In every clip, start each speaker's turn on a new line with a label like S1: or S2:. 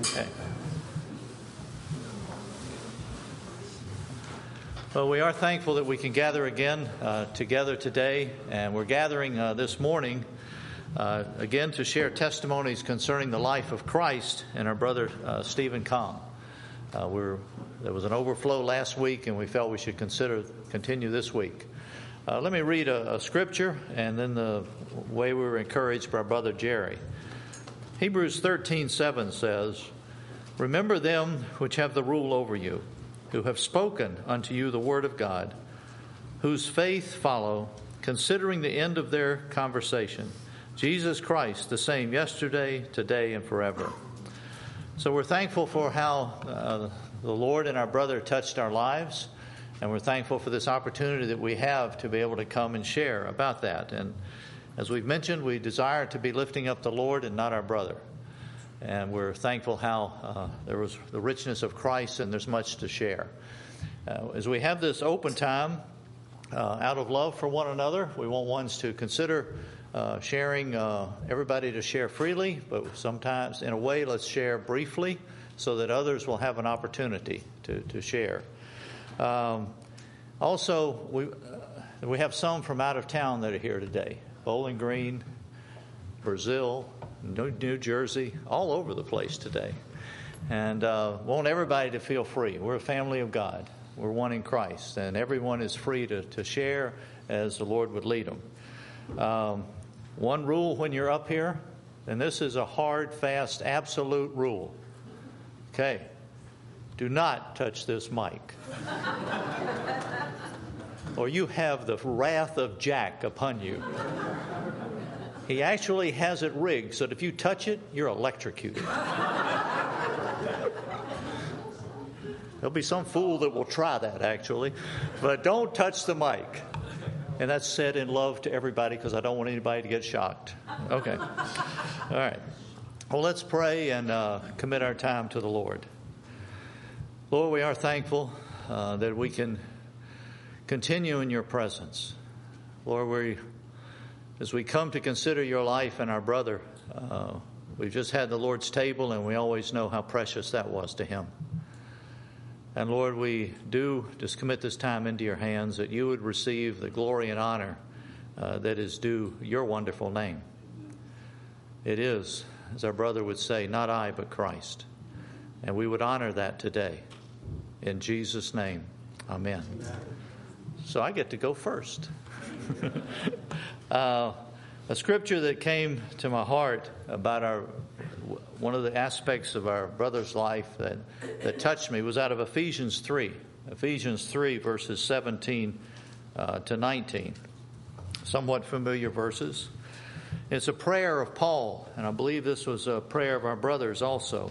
S1: Okay. Well, we are thankful that we can gather again together today, and we're gathering this morning again to share testimonies concerning the life of Christ and our brother Stephen Kahn. There was an overflow last week, and we felt we should continue this week. Let me read a scripture, and then the way we were encouraged by our brother Jerry. Hebrews 13:7 says, "Remember them which have the rule over you, who have spoken unto you the word of God, whose faith follow, considering the end of their conversation, Jesus Christ, the same yesterday, today, and forever." So we're thankful for how the Lord and our brother touched our lives, and we're thankful for this opportunity that we have to be able to come and share about that. And as we've mentioned, we desire to be lifting up the Lord and not our brother. And we're thankful how there was the richness of Christ, and there's much to share. As we have this open time, out of love for one another, we want ones to consider sharing, everybody to share freely, but sometimes in a way let's share briefly so that others will have an opportunity to share. Also, we have some from out of town that are here today. Bowling Green, Brazil, New Jersey, all over the place today. And want everybody to feel free. We're a family of God. We're one in Christ. And everyone is free to share as the Lord would lead them. One rule when you're up here, and this is a hard, fast, absolute rule. Okay. Do not touch this mic. Or you have the wrath of Jack upon you. He actually has it rigged so that if you touch it, you're electrocuted. There'll be some fool that will try that, actually. But don't touch the mic. And that's said in love to everybody because I don't want anybody to get shocked. Okay. All right. Well, let's pray and commit our time to the Lord. Lord, we are thankful that we can continue in your presence. Lord, as we come to consider your life and our brother, we've just had the Lord's table, and we always know how precious that was to him. And Lord, we do just commit this time into your hands, that you would receive the glory and honor that is due your wonderful name. It is, as our brother would say, not I, but Christ. And we would honor that today. In Jesus' name, amen. So I get to go first. A scripture that came to my heart about one of the aspects of our brother's life that touched me was out of Ephesians 3. Ephesians 3, verses 17 to 19. Somewhat familiar verses. It's a prayer of Paul, and I believe this was a prayer of our brothers also.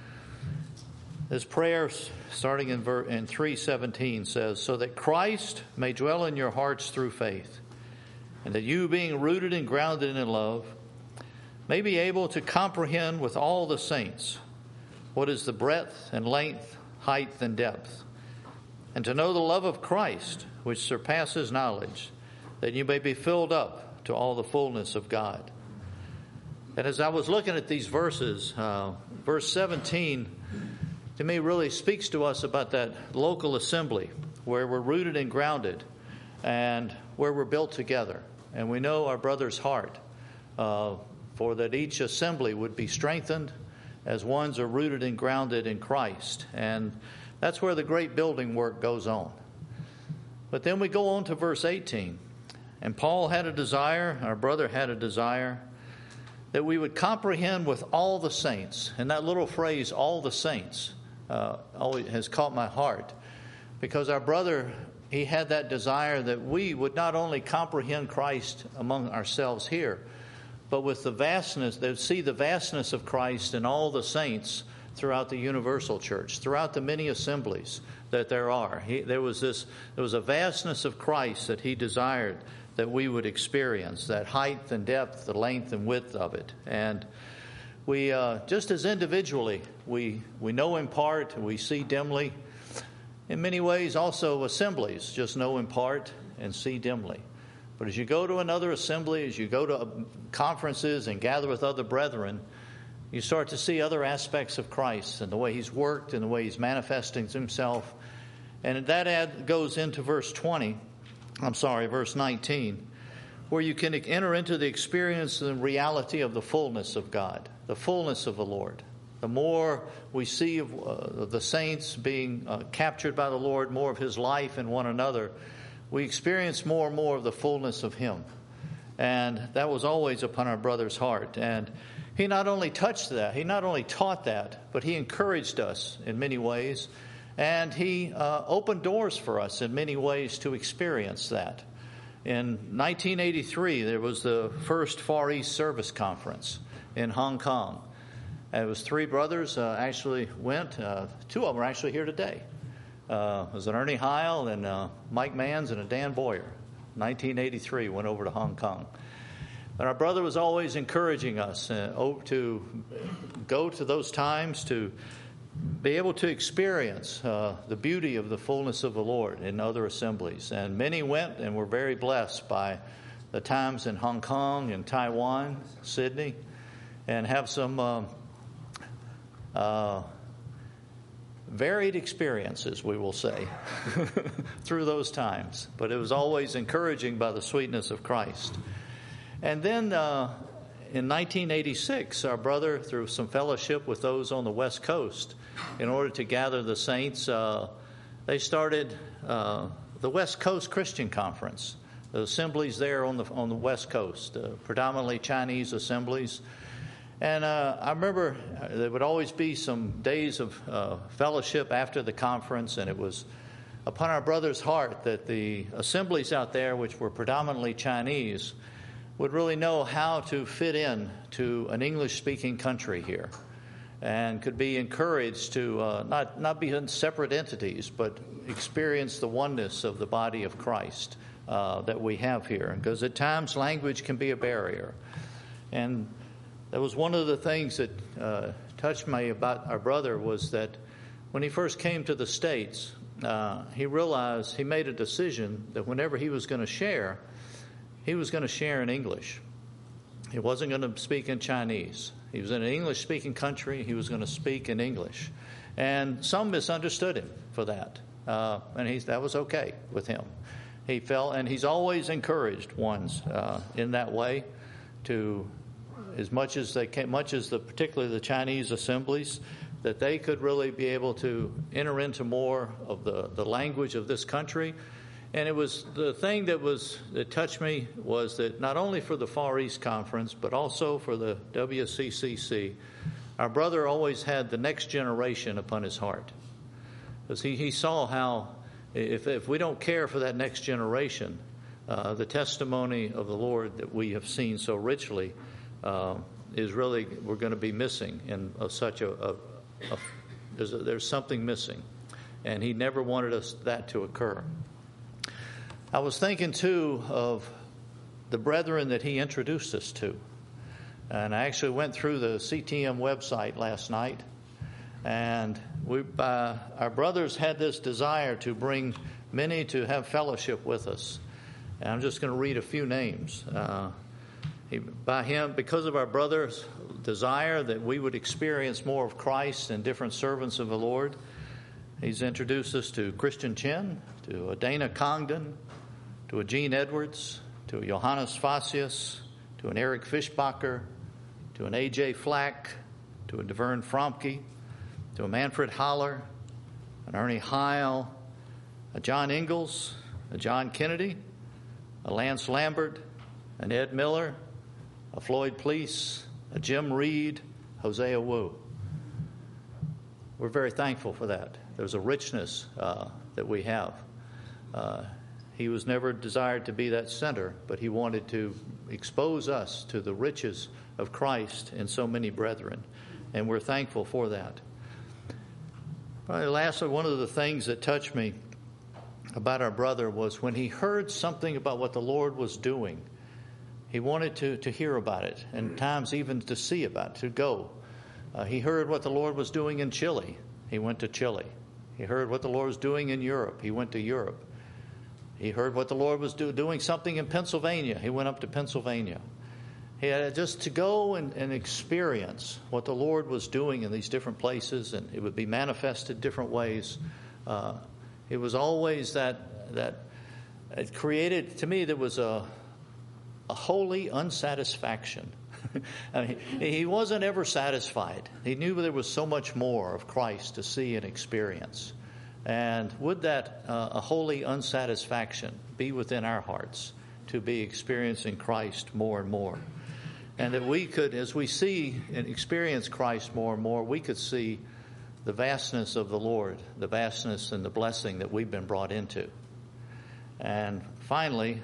S1: This prayer, starting in 3:17, says, "So that Christ may dwell in your hearts through faith, and that you, being rooted and grounded in love, may be able to comprehend with all the saints what is the breadth and length, height and depth, and to know the love of Christ, which surpasses knowledge, that you may be filled up to all the fullness of God." And as I was looking at these verses, verse 17 to me really speaks to us about that local assembly where we're rooted and grounded and where we're built together. And we know our brother's heart for that each assembly would be strengthened as ones are rooted and grounded in Christ. And that's where the great building work goes on. But then we go on to verse 18. And Paul had a desire, our brother had a desire, that we would comprehend with all the saints. And that little phrase, all the saints, always has caught my heart. Because our brother, he had that desire that we would not only comprehend Christ among ourselves here, but with the vastness, they'd see the vastness of Christ in all the saints throughout the universal church, throughout the many assemblies that there are. There was a vastness of Christ that he desired that we would experience, that height and depth, the length and width of it. And we, just as individually, we know in part, we see dimly. In many ways, also assemblies just know in part and see dimly. But as you go to another assembly, as you go to conferences and gather with other brethren, you start to see other aspects of Christ and the way He's worked and the way He's manifesting Himself. And that goes into verse 19, where you can enter into the experience and reality of the fullness of God, the fullness of the Lord. The more we see of the saints being captured by the Lord, more of His life in one another, we experience more and more of the fullness of Him. And that was always upon our brother's heart. And he not only touched that, he not only taught that, but he encouraged us in many ways. And he opened doors for us in many ways to experience that. In 1983, there was the first Far East Service Conference in Hong Kong. And it was 3 brothers actually went. 2 of them are actually here today. It was an Ernie Heil and Mike Manns and a Dan Boyer. 1983 went over to Hong Kong. But our brother was always encouraging us to go to those times to be able to experience the beauty of the fullness of the Lord in other assemblies. And many went and were very blessed by the times in Hong Kong and Taiwan, Sydney, and have some varied experiences, we will say, through those times. But it was always encouraging by the sweetness of Christ. And then in 1986, our brother, through some fellowship with those on the West Coast, in order to gather the saints, they started the West Coast Christian Conference. The assemblies there on the West Coast, predominantly Chinese assemblies. And I remember there would always be some days of fellowship after the conference, and it was upon our brother's heart that the assemblies out there, which were predominantly Chinese, would really know how to fit in to an English-speaking country here, and could be encouraged to not be in separate entities, but experience the oneness of the body of Christ that we have here. Because at times language can be a barrier. And that was one of the things that touched me about our brother, was that when he first came to the States, he realized, he made a decision that whenever he was going to share, he was going to share in English. He wasn't going to speak in Chinese. He was in an English-speaking country. He was going to speak in English. And some misunderstood him for that. And that was okay with him. He felt, and he's always encouraged ones in that way to, as much as they can, particularly the Chinese assemblies, that they could really be able to enter into more of the language of this country. And it was the thing that touched me was that not only for the Far East Conference, but also for the WCCC, our brother always had the next generation upon his heart. Because he saw how, if we don't care for that next generation, the testimony of the Lord that we have seen so richly is really, we're going to be missing in such there's something missing. And he never wanted that to occur. I was thinking, too, of the brethren that he introduced us to. And I actually went through the CTM website last night. And our brothers had this desire to bring many to have fellowship with us. And I'm just going to read a few names. Because of our brother's desire that we would experience more of Christ and different servants of the Lord, he's introduced us to Christian Chen, to a Dana Congdon, to a Gene Edwards, to a Johannes Facius, to an Eric Fischbacher, to an A.J. Flack, to a DeVern Fromke, to a Manfred Haller, an Ernie Heil, a John Ingalls, a John Kennedy, a Lance Lambert, an Ed Miller, a Floyd Pleece, a Jim Reed, Hosea Wu. We're very thankful for that. There's a richness that we have. He was never desired to be that center, but he wanted to expose us to the riches of Christ in so many brethren, and we're thankful for that. Probably lastly, one of the things that touched me about our brother was when he heard something about what the Lord was doing, he wanted to hear about it, and times even to see about it, to go. He heard what the Lord was doing in Chile. He went to Chile. He heard what the Lord was doing in Europe. He went to Europe. He heard what the Lord was doing something in Pennsylvania. He went up to Pennsylvania. He had just to go and experience what the Lord was doing in these different places, and it would be manifested different ways. It was always that it created, to me, there was a holy unsatisfaction. I mean, he wasn't ever satisfied. He knew there was so much more of Christ to see and experience. And would that a holy unsatisfaction be within our hearts to be experiencing Christ more and more? And that we could, as we see and experience Christ more and more, we could see the vastness of the Lord, the vastness and the blessing that we've been brought into. And finally,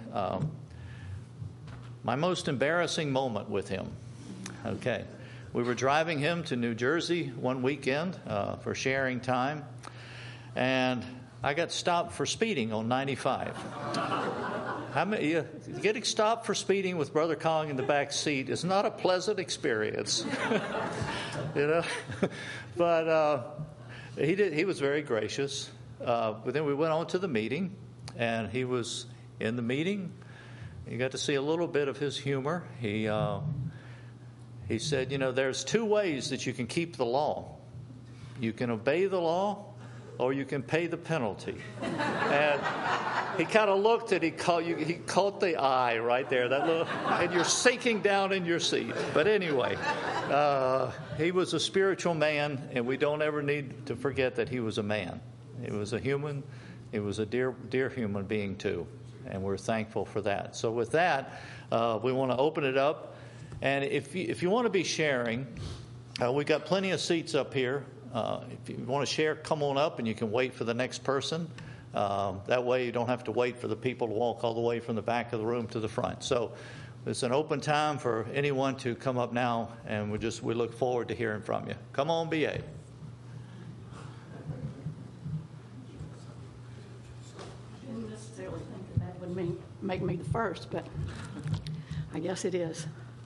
S1: my most embarrassing moment with him. Okay. We were driving him to New Jersey one weekend for sharing time, and I got stopped for speeding on 95. Getting stopped for speeding with Brother Kong in the back seat is not a pleasant experience. But he was very gracious. But then we went on to the meeting, and he was in the meeting. You got to see a little bit of his humor. He said, there's two ways that you can keep the law. You can obey the law, or you can pay the penalty. And he kind of looked at, he caught the eye right there, that little, and you're sinking down in your seat. But anyway, he was a spiritual man, and we don't ever need to forget that he was a man. He was a human. He was a dear human being too, and we're thankful for that. So with that, we want to open it up, and if you want to be sharing, we've got plenty of seats up here. If you want to share, come on up, and you can wait for the next person. That way you don't have to wait for the people to walk all the way from the back of the room to the front. So it's an open time for anyone to come up now, and we look forward to hearing from you. Come on, BA.
S2: I didn't necessarily think that would make me the first, but I guess it is.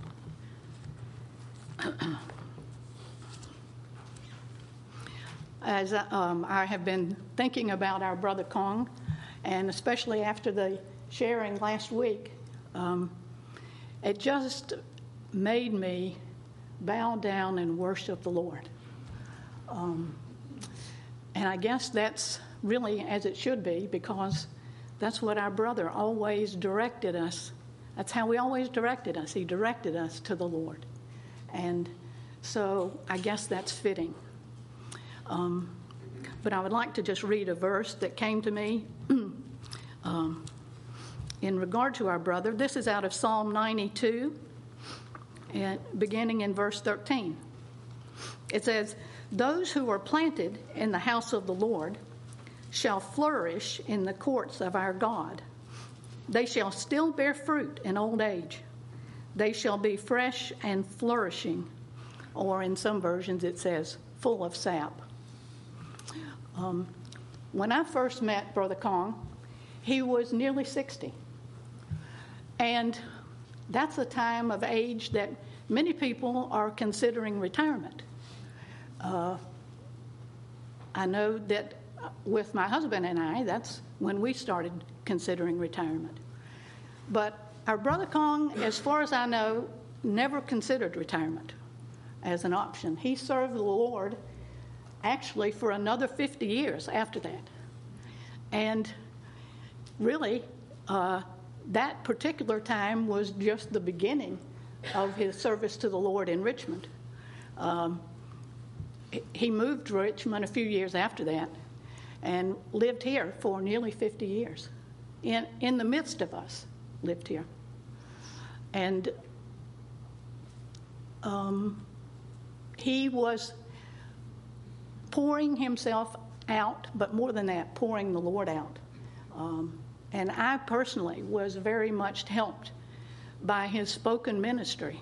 S2: As I have been thinking about our Brother Kong, and especially after the sharing last week, it just made me bow down and worship the Lord. And I guess that's really as it should be, because that's what our brother always directed us. That's how he always directed us. He directed us to the Lord. And so I guess that's fitting. But I would like to just read a verse that came to me in regard to our brother. This is out of Psalm 92, and beginning in verse 13. It says, "Those who are planted in the house of the Lord shall flourish in the courts of our God. They shall still bear fruit in old age. They shall be fresh and flourishing," or in some versions it says, full of sap. When I first met Brother Kong, he was nearly 60. And that's a time of age that many people are considering retirement. I know that with my husband and I, that's when we started considering retirement. But our Brother Kong, as far as I know, never considered retirement as an option. He served the Lord actually for another 50 years after that. And really, that particular time was just the beginning of his service to the Lord in Richmond. He moved to Richmond a few years after that and lived here for nearly 50 years. In the midst of us, lived here. And he was pouring himself out, but more than that, pouring the Lord out. And I personally was very much helped by his spoken ministry.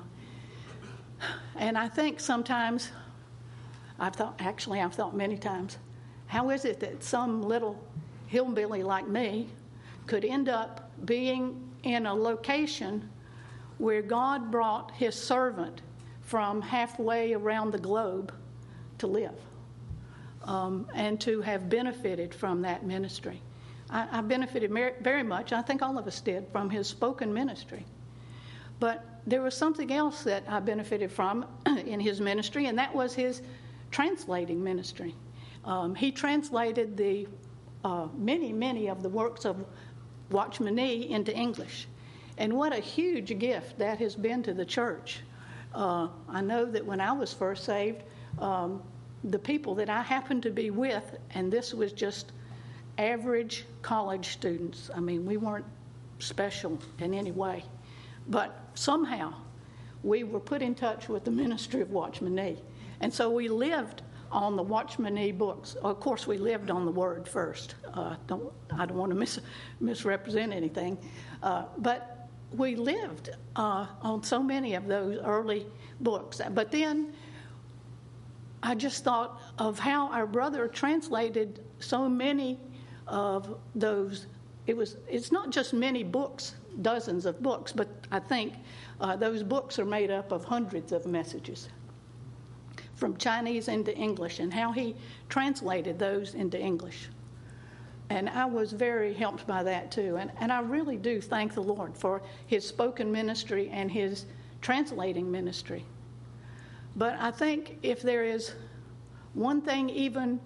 S2: And I think sometimes, I've thought many times, how is it that some little hillbilly like me could end up being in a location where God brought his servant from halfway around the globe to live, and to have benefited from that ministry. I benefited very much, I think all of us did, from his spoken ministry. But there was something else that I benefited from in his ministry, and that was his translating ministry. He translated the many of the works of Watchman Nee into English. And what a huge gift that has been to the church. I know that when I was first saved, the people that I happened to be with, and this was just average college students. I mean, we weren't special in any way. But somehow we were put in touch with the ministry of Watchman Nee. And so we lived on the Watchman Nee books. Of course, we lived on the Word first. I don't want to misrepresent anything. But we lived on so many of those early books. But then I just thought of how our brother translated so many of those. It's not just many books, dozens of books, but I think those books are made up of hundreds of messages from Chinese into English, and how he translated those into English. And I was very helped by that too. And I really do thank the Lord for his spoken ministry and his translating ministry. But I think if there is one thing even,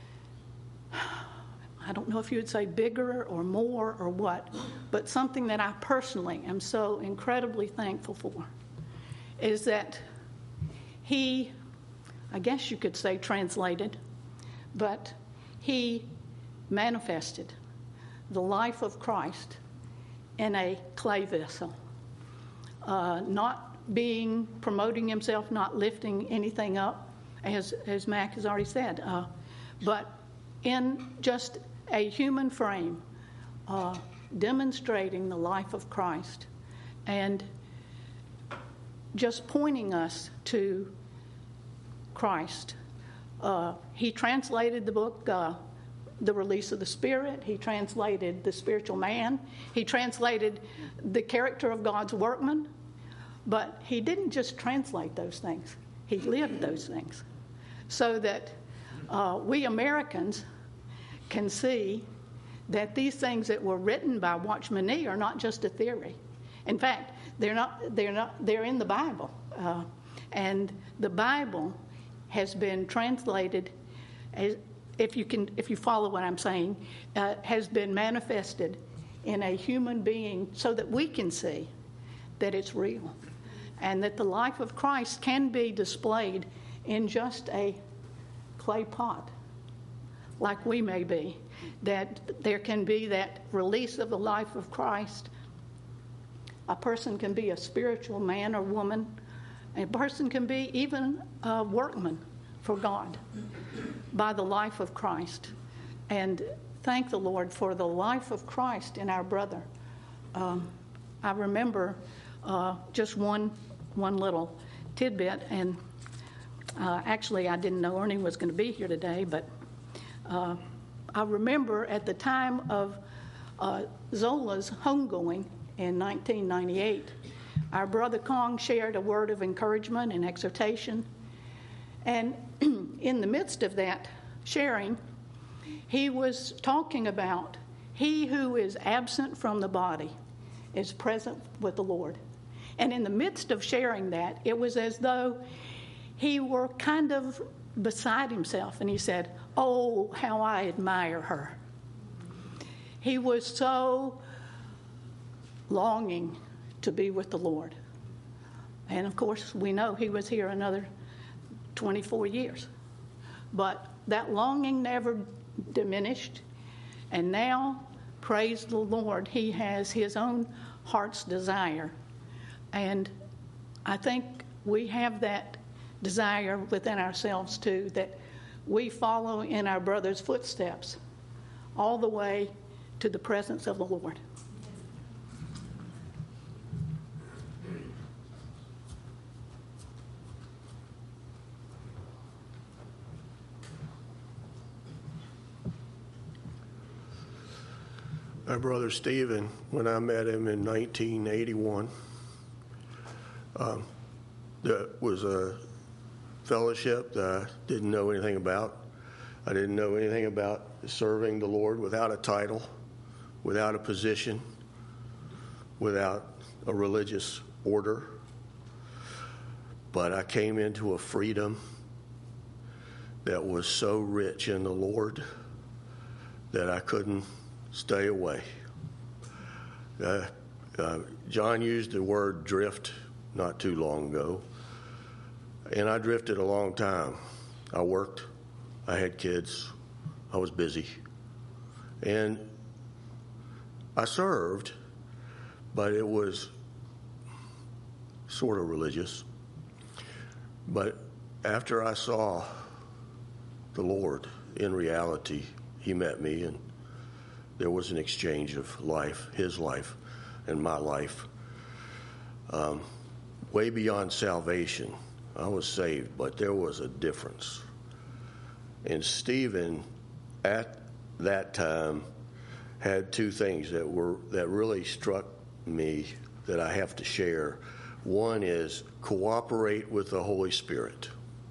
S2: I don't know if you would say bigger or more or what, but something that I personally am so incredibly thankful for, is that he, I guess you could say translated, but he manifested the life of Christ in a clay vessel, not promoting himself, not lifting anything up, as Mac has already said, but in just a human frame, demonstrating the life of Christ and just pointing us to Christ. He translated the book, The Release of the Spirit. He translated The Spiritual Man. He translated The Character of God's Workman. But he didn't just translate those things. He lived those things. So that we Americans can see that these things that were written by Watchman Nee are not just a theory. In fact, they're in the Bible. And the Bible has been translated, if you follow what I'm saying, has been manifested in a human being so that we can see that it's real and that the life of Christ can be displayed in just a clay pot, like we may be, that there can be that release of the life of Christ. A person can be a spiritual man or woman. A person can be even a workman for God by the life of Christ. And thank the Lord for the life of Christ in our brother. I remember just one little tidbit, and actually I didn't know Ernie was going to be here today, but I remember at the time of Zola's homegoing in 1998, our brother Kong shared a word of encouragement and exhortation. And in the midst of that sharing, he was talking about he who is absent from the body is present with the Lord. And in the midst of sharing that, it was as though he were kind of beside himself. And he said, "Oh, how I admire her." He was so longing to be with the Lord. And of course, we know he was here another 24 years. But that longing never diminished. And now, praise the Lord, he has his own heart's desire. And I think we have that desire within ourselves too, that we follow in our brother's footsteps all the way to the presence of the Lord.
S3: My brother Stephen, when I met him in 1981, that was a fellowship that I didn't know anything about. I didn't know anything about serving the Lord without a title, without a position, without a religious order. But I came into a freedom that was so rich in the Lord that I couldn't stay away. John used the word drift not too long ago, and I drifted a long time. I worked, I had kids, I was busy, and I served, but it was sort of religious. But after I saw the Lord in reality, he met me, and there was an exchange of life, his life and my life. Way beyond salvation, I was saved, but there was a difference. And Stephen, at that time, had two things that really struck me that I have to share. One is cooperate with the Holy Spirit.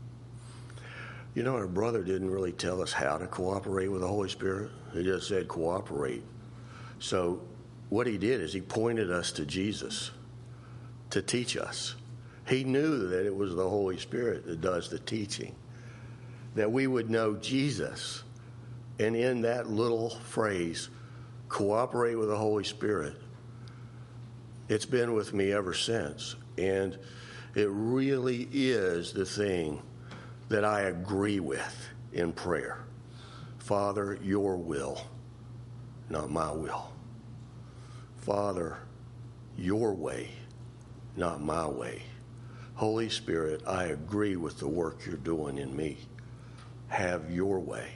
S3: You know, our brother didn't really tell us how to cooperate with the Holy Spirit. He just said cooperate. So what he did is he pointed us to Jesus to teach us. He knew that it was the Holy Spirit that does the teaching, that we would know Jesus. And in that little phrase, cooperate with the Holy Spirit, it's been with me ever since. And it really is the thing that I agree with in prayer. Father, your will, not my will. Father, your way, not my way. Holy Spirit, I agree with the work you're doing in me. Have your way.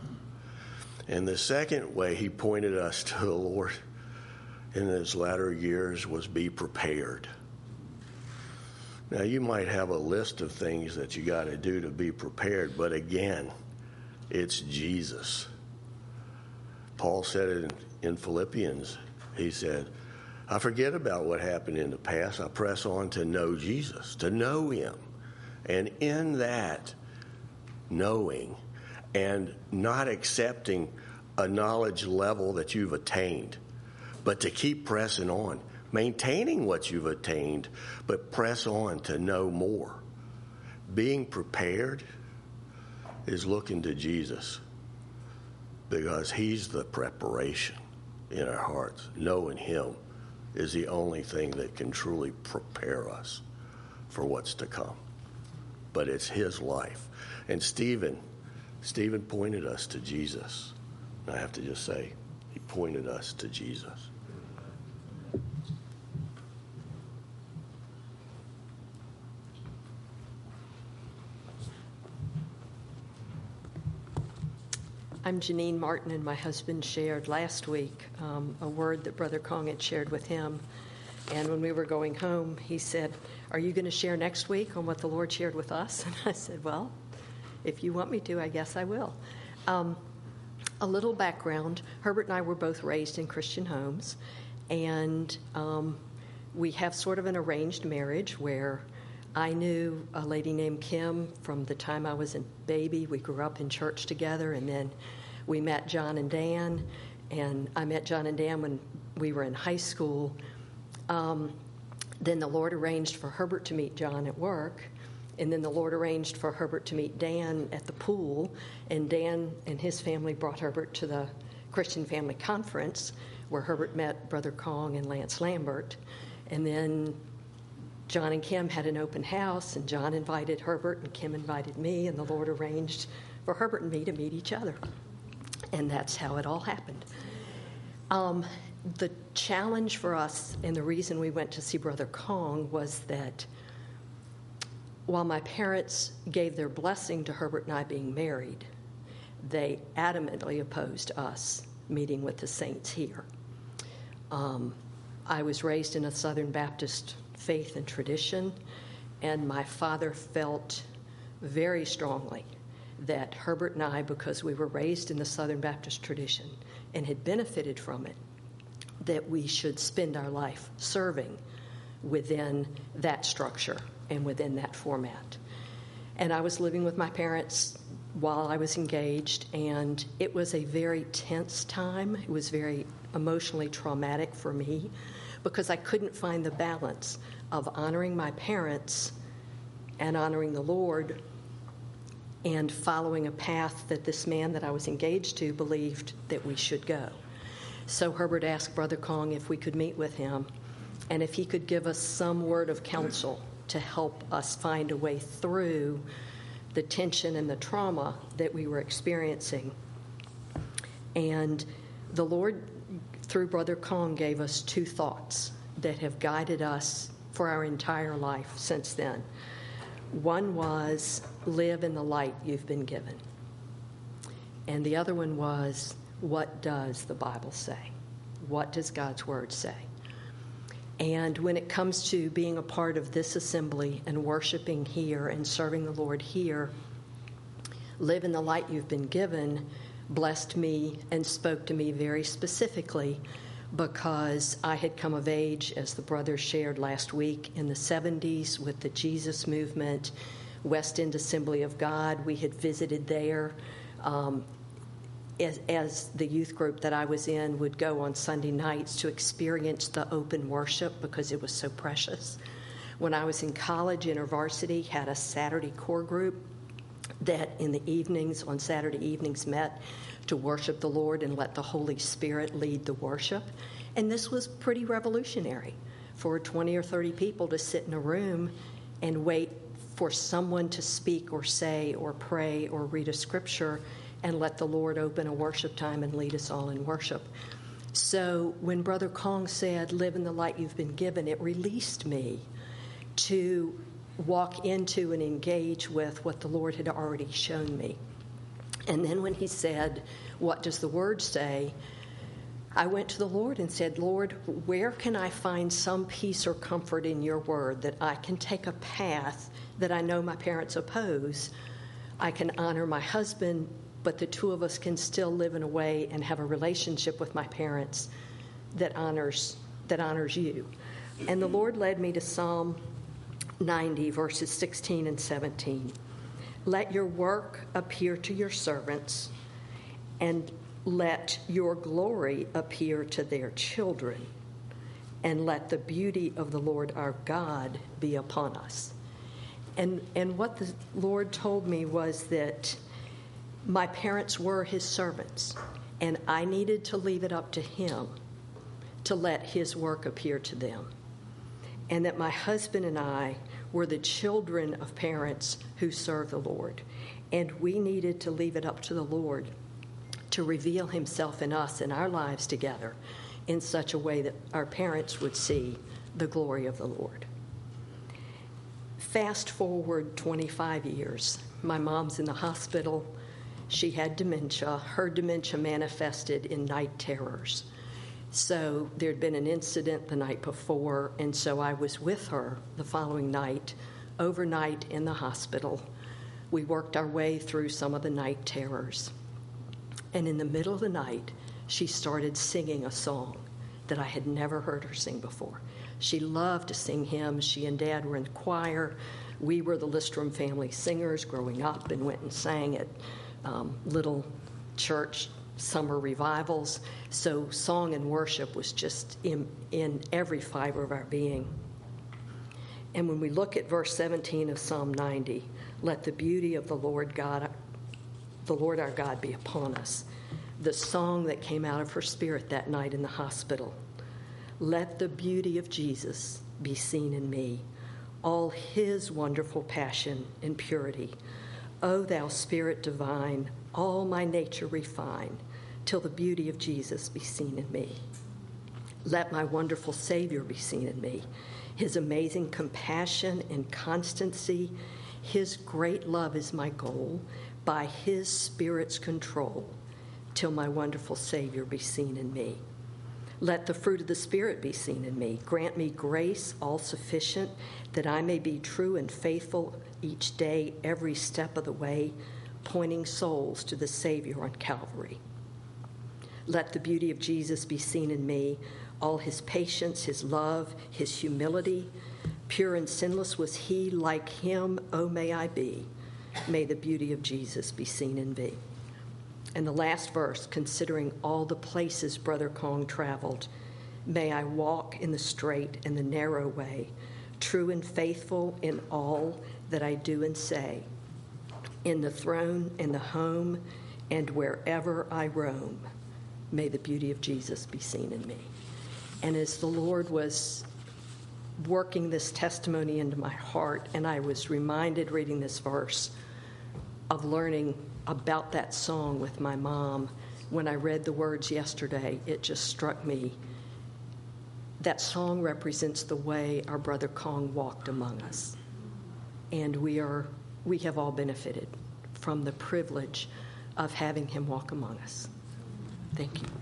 S3: And the second way he pointed us to the Lord in his latter years was be prepared. Now, you might have a list of things that you got to do to be prepared, but again, it's Jesus. Paul said it in Philippians. He said, I forget about what happened in the past. I press on to know Jesus, to know him. And in that knowing and not accepting a knowledge level that you've attained, but to keep pressing on, maintaining what you've attained, but press on to know more. Being prepared is looking to Jesus, because he's the preparation in our hearts. Knowing him is the only thing that can truly prepare us for what's to come. But it's his life. And Stephen pointed us to Jesus. And I have to just say, he pointed us to Jesus.
S4: I'm Janine Martin, and my husband shared last week a word that Brother Kong had shared with him. And when we were going home, he said, are you going to share next week on what the Lord shared with us? And I said, well, if you want me to, I guess I will. A little background. Herbert and I were both raised in Christian homes, and we have sort of an arranged marriage where I knew a lady named Kim from the time I was a baby. We grew up in church together, and then we met John and Dan, and I met John and Dan when we were in high school. Then the Lord arranged for Herbert to meet John at work, and then the Lord arranged for Herbert to meet Dan at the pool, and Dan and his family brought Herbert to the Christian Family Conference, where Herbert met Brother Kong and Lance Lambert. And then John and Kim had an open house, and John invited Herbert, and Kim invited me, and the Lord arranged for Herbert and me to meet each other. And that's how it all happened. The challenge for us, and the reason we went to see Brother Kong, was that while my parents gave their blessing to Herbert and I being married, they adamantly opposed us meeting with the saints here. I was raised in a Southern Baptist faith and tradition, and my father felt very strongly that Herbert and I, because we were raised in the Southern Baptist tradition and had benefited from it, that we should spend our life serving within that structure and within that format. And I was living with my parents while I was engaged, and it was a very tense time. It was very emotionally traumatic for me because I couldn't find the balance of honoring my parents and honoring the Lord and following a path that this man that I was engaged to believed that we should go. So Herbert asked Brother Kong if we could meet with him and if he could give us some word of counsel to help us find a way through the tension and the trauma that we were experiencing. And the Lord, through Brother Kong, gave us two thoughts that have guided us for our entire life since then. One was, live in the light you've been given. And the other one was, what does the Bible say? What does God's Word say? And when it comes to being a part of this assembly and worshiping here and serving the Lord here, live in the light you've been given blessed me and spoke to me very specifically, because I had come of age, as the brothers shared last week, in the 70s with the Jesus Movement, West End Assembly of God. We had visited there as the youth group that I was in would go on Sunday nights to experience the open worship because it was so precious. When I was in college, InterVarsity had a Saturday core group that in the evenings, on Saturday evenings, met to worship the Lord and let the Holy Spirit lead the worship. And this was pretty revolutionary for 20 or 30 people to sit in a room and wait for someone to speak or say or pray or read a scripture and let the Lord open a worship time and lead us all in worship. So when Brother Kong said, live in the light you've been given, it released me to walk into and engage with what the Lord had already shown me. And then when he said, what does the Word say? I went to the Lord and said, Lord, where can I find some peace or comfort in your Word that I can take a path that I know my parents oppose? I can honor my husband, but the two of us can still live in a way and have a relationship with my parents that honors you. And the Lord led me to Psalm 90, verses 16 and 17. Let your work appear to your servants, and let your glory appear to their children, and let the beauty of the Lord our God be upon us. And what the Lord told me was that my parents were his servants, and I needed to leave it up to him to let his work appear to them. And that my husband and I were the children of parents who serve the Lord. And we needed to leave it up to the Lord to reveal himself in us and our lives together in such a way that our parents would see the glory of the Lord. Fast forward 25 years. My mom's in the hospital. She had dementia. Her dementia manifested in night terrors. So there'd been an incident the night before, and so I was with her the following night, overnight in the hospital. We worked our way through some of the night terrors. And in the middle of the night, she started singing a song that I had never heard her sing before. She loved to sing hymns. She and Dad were in the choir. We were the Listrom family singers growing up and went and sang at little church summer revivals. So song and worship was just in every fiber of our being. And when we look at verse 17 of Psalm 90, let the beauty of the Lord our God be upon us. The song that came out of her spirit that night in the hospital. Let the beauty of Jesus be seen in me, all his wonderful passion and purity. O thou Spirit divine, all my nature refine, till the beauty of Jesus be seen in me. Let my wonderful Savior be seen in me, his amazing compassion and constancy. His great love is my goal, by his Spirit's control, till my wonderful Savior be seen in me. Let the fruit of the Spirit be seen in me. Grant me grace all sufficient, that I may be true and faithful each day, every step of the way, pointing souls to the Savior on Calvary. Let the beauty of Jesus be seen in me, all his patience, his love, his humility. Pure and sinless was he, like him, oh, may I be. May the beauty of Jesus be seen in me. And the last verse, considering all the places Brother Kong traveled, may I walk in the straight and the narrow way, true and faithful in all that I do and say, in the throne, in the home, and wherever I roam. May the beauty of Jesus be seen in me. And as the Lord was working this testimony into my heart, and I was reminded reading this verse of learning about that song with my mom, when I read the words yesterday, it just struck me. That song represents the way our brother Kong walked among us. And we have all benefited from the privilege of having him walk among us. Thank you.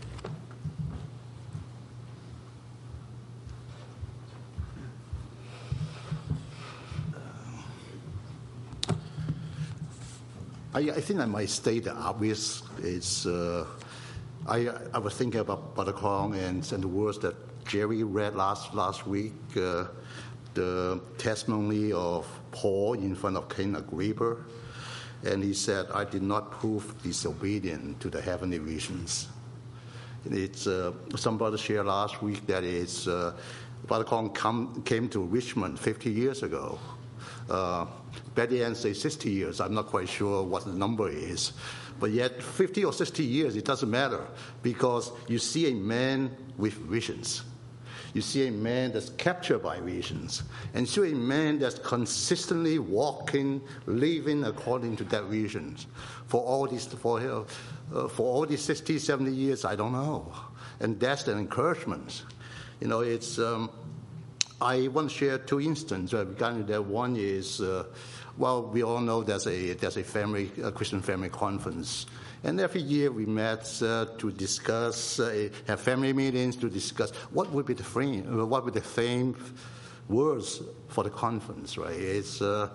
S5: I think I might state the obvious. It's I was thinking about Brother Kong and the words that Jerry read last week, the testimony of Paul in front of King Agrippa, and he said, "I did not prove disobedient to the heavenly visions." It's some brother shared last week that it's Brother Kong came to Richmond 50 years ago. Betty Ann says 60 years. I'm not quite sure what the number is. But yet 50 or 60 years, it doesn't matter, because you see a man with visions. You see a man that's captured by visions. And you see a man that's consistently walking, living according to that vision. For all these 60, 70 years, I don't know. And that's an encouragement. You know, it's... I want to share two instances regarding that. One is, we all know there's a Christian family conference, and every year we met to discuss, have family meetings to discuss what would be the theme words for the conference. Right? It's there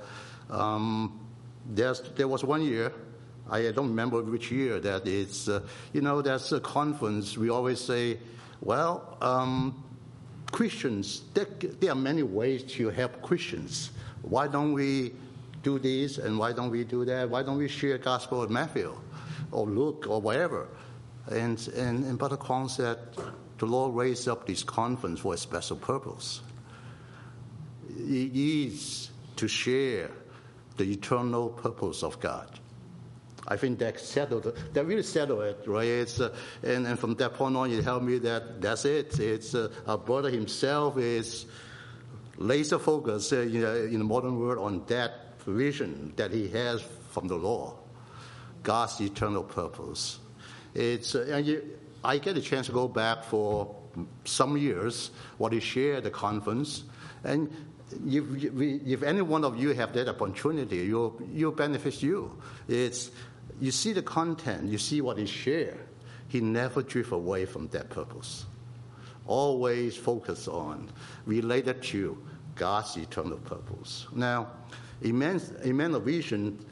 S5: was one year, I don't remember which year, that it's there's a conference. We always say, Christians, there are many ways to help Christians. Why don't we do this and why don't we do that? Why don't we share the Gospel of Matthew or Luke or whatever? And Brother Kong said, the Lord raised up this conference for a special purpose. It is to share the eternal purpose of God. I think that really settled it, right? It's, and from that point on, it helped me that's it. It's our brother himself is laser focused in the modern world on that vision that he has from the Lord, God's eternal purpose. It's I get a chance to go back for some years what he shared at the conference, and if any one of you have that opportunity, you'll benefit you. It's you see the content, you see what he shared. He never drift away from that purpose. Always focus on, related to God's eternal purpose. Now, a man of vision,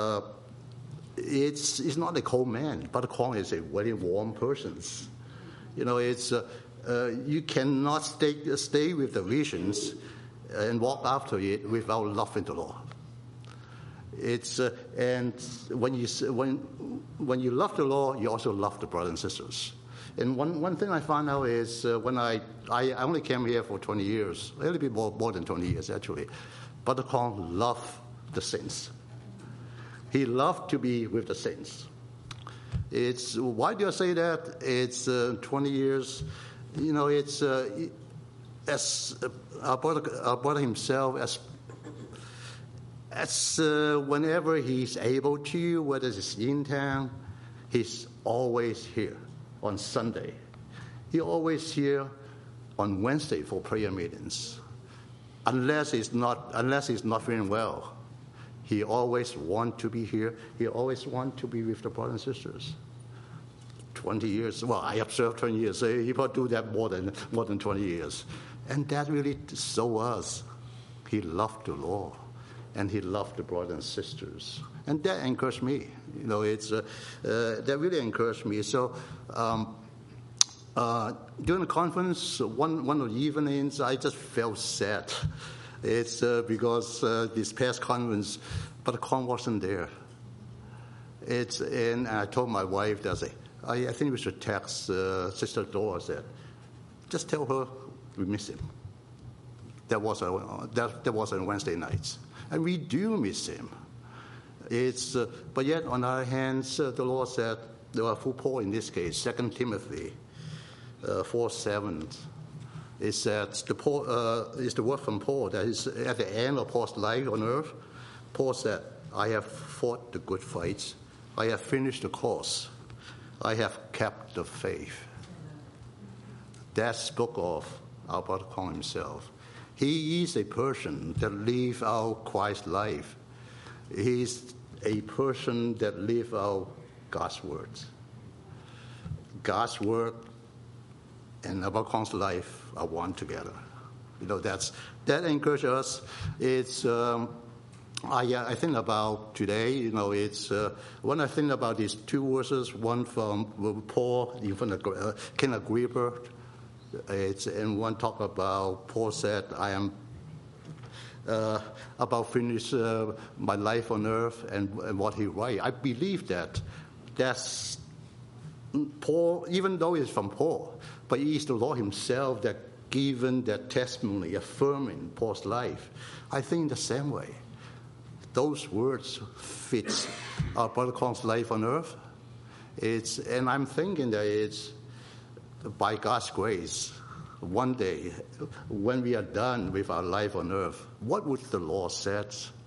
S5: it's not a cold man. Brother Kong is a very warm person. You know, it's you cannot stay with the visions and walk after it without loving the Lord. It's and when you love the Lord, you also love the brothers and sisters. And one thing I found out is when I only came here for 20 years, a little bit more than 20 years actually. Brother Kong loved the saints. He loved to be with the saints. It's why do I say that? It's 20 years. You know, it's as our brother himself as whenever he's able to, whether it's in town, he's always here. On Sunday, he's always here on Wednesday for prayer meetings. Unless he's not feeling well, he always want to be here. He always want to be with the brothers and sisters. 20 years. Well, I observed 20 years. So he probably do that more than 20 years, and that really shows us he loved the Lord. And he loved the brothers and sisters, and that encouraged me. You know, it's that really encouraged me. So during the conference, one of the evenings, I just felt sad. It's because this past conference, Brother Kong wasn't there. And I told my wife that I think we should text Sister Dora. Said, just tell her we miss him. That was on Wednesday nights, and we do miss him. But yet on the other hand, the Lord said, through Paul in this case, 2 Timothy 4:7, it says is the word from Paul that is at the end of Paul's life on earth. Paul said, "I have fought the good fight, I have finished the course, I have kept the faith." That spoke of our brother Kong himself. He is a person that lives out Christ's life. He's a person that lives out God's words. God's word and our brother Kong's life are one together. That encourages us. It's I think about today. When I think about these two verses, one from Paul, even King Agrippa. And one talk about Paul said, "I am about finish my life on earth," and what he write. I believe that's Paul, even though it's from Paul, but it is the Lord Himself that given that testimony, affirming Paul's life. I think the same way. Those words fit our brother Kong's life on earth. And I'm thinking that it's by God's grace, one day, when we are done with our life on earth, what would the Lord say?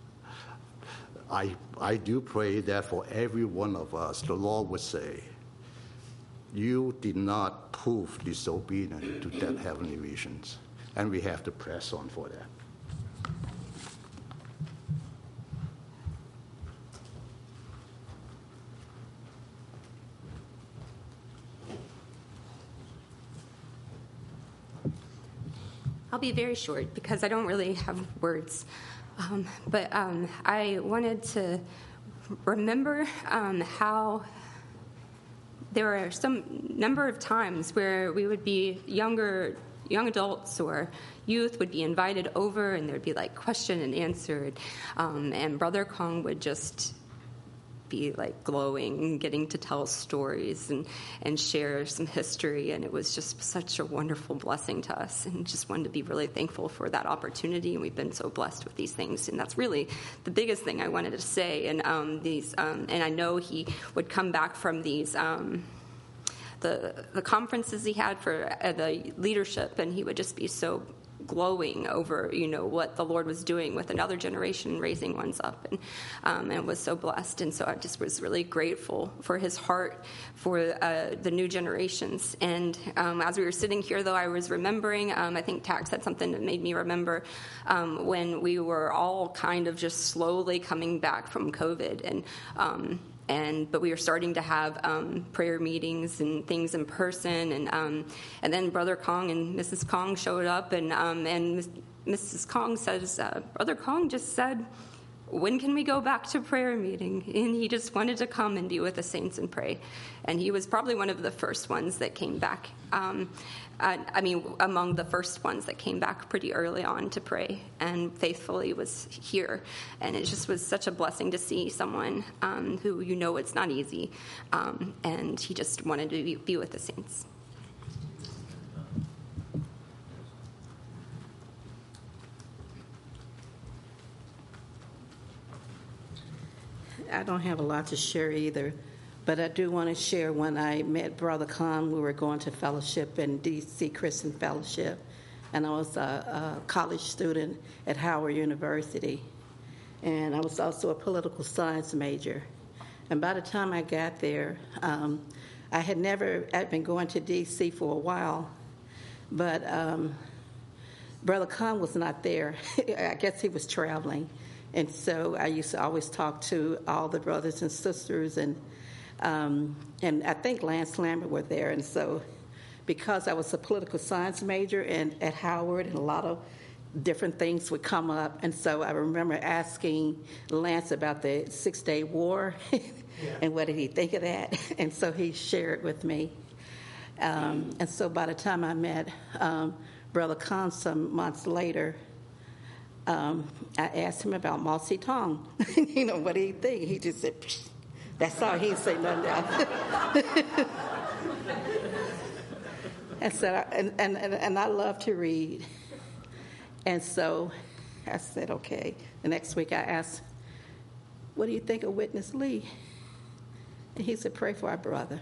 S5: I do pray that for every one of us, the Lord would say, "You did not prove disobedient to that heavenly visions," and we have to press on for that.
S6: I'll be very short because I don't really have words. But I wanted to remember how there were some number of times where we would be young adults or youth would be invited over, and there'd be like question and answer, and Brother Kong would just be like glowing, getting to tell stories and share some history, and it was just such a wonderful blessing to us, and just wanted to be really thankful for that opportunity. And we've been so blessed with these things, and that's really the biggest thing I wanted to say. And and I know he would come back from these the conferences he had for the leadership, and he would just be so glowing over what the Lord was doing with another generation, raising ones up, and was so blessed. And so I just was really grateful for his heart for the new generations. And as we were sitting here, though, I was remembering, I think Tack said something that made me remember when we were all kind of just slowly coming back from COVID, but we were starting to have prayer meetings and things in person, and then Brother Kong and Mrs. Kong showed up, and Mrs. Kong says, Brother Kong just said, "When can we go back to prayer meeting?" And he just wanted to come and be with the saints and pray. And he was probably one of the first ones that came back. Among the first ones that came back pretty early on to pray, and faithfully was here. And it just was such a blessing to see someone who it's not easy, and he just wanted to be with the saints.
S7: I don't have a lot to share either, but I do want to share when I met Brother Khan. We were going to fellowship in D.C. Christian Fellowship, and I was a college student at Howard University, and I was also a political science major. And by the time I got there, I'd been going to D.C. for a while, but Brother Khan was not there. I guess he was traveling. And so I used to always talk to all the brothers and sisters, and I think Lance Lambert were there. And so because I was a political science major and at Howard, and a lot of different things would come up, and so I remember asking Lance about the Six-Day War and what did he think of that. And so he shared with me. And so by the time I met Brother Khan some months later, I asked him about Mao Zedong. What do you think? He just said, "Psh." That's all. He didn't say nothing else. And so, and I love to read. And so I said, okay. The next week I asked, what do you think of Witness Lee? And he said, pray for our brother.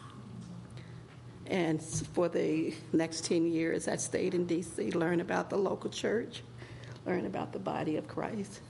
S7: And for the next 10 years, I stayed in D.C., learned about the local church, learned about the body of Christ.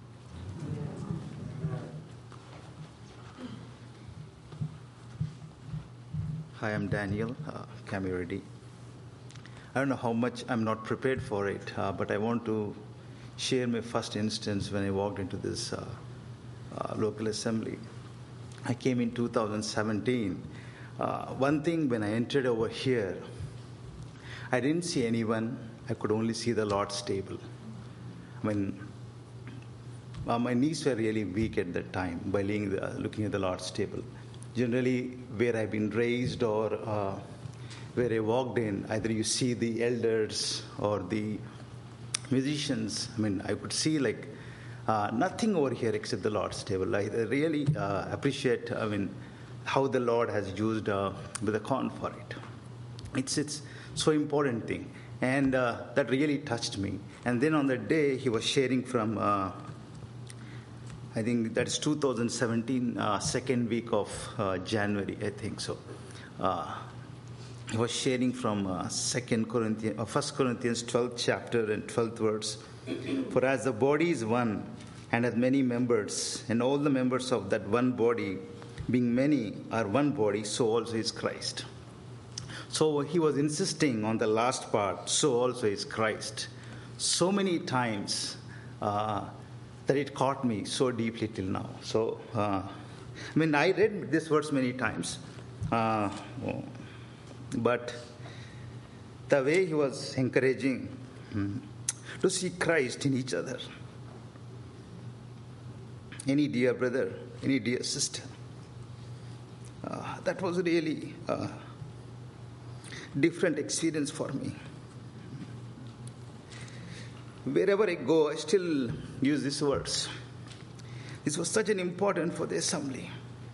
S8: Hi, I'm Daniel Camiridi. I don't know how much I'm not prepared for it, but I want to share my first instance when I walked into this local assembly. I came in 2017. One thing, when I entered over here, I didn't see anyone. I could only see the Lord's table. I mean, my knees were really weak at that time by looking at the Lord's table. Generally, where I've been raised or where I walked in, either you see the elders or the musicians. I mean, I could see nothing over here except the Lord's table. I really appreciate, how the Lord has used Brother Con for it. It's so important thing. And that really touched me. And then on that day, he was sharing from, I think that's 2017, second week of January, I think so. He was sharing from 1 Corinthians 12th chapter and 12th verse. For as the body is one and has many members, and all the members of that one body, being many, are one body, so also is Christ. So he was insisting on the last part, so also is Christ. So many times that it caught me so deeply till now. So, I read this verse many times. But the way he was encouraging to see Christ in each other. Any dear brother, any dear sister. That was really a different experience for me. Wherever I go, I still use these words. This was such an important for the assembly.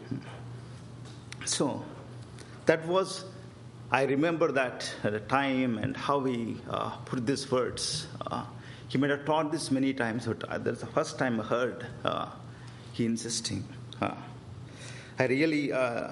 S8: So, that was, I remember that at the time and how he put these words. He might have taught this many times, but that's the first time I heard he insisting. I really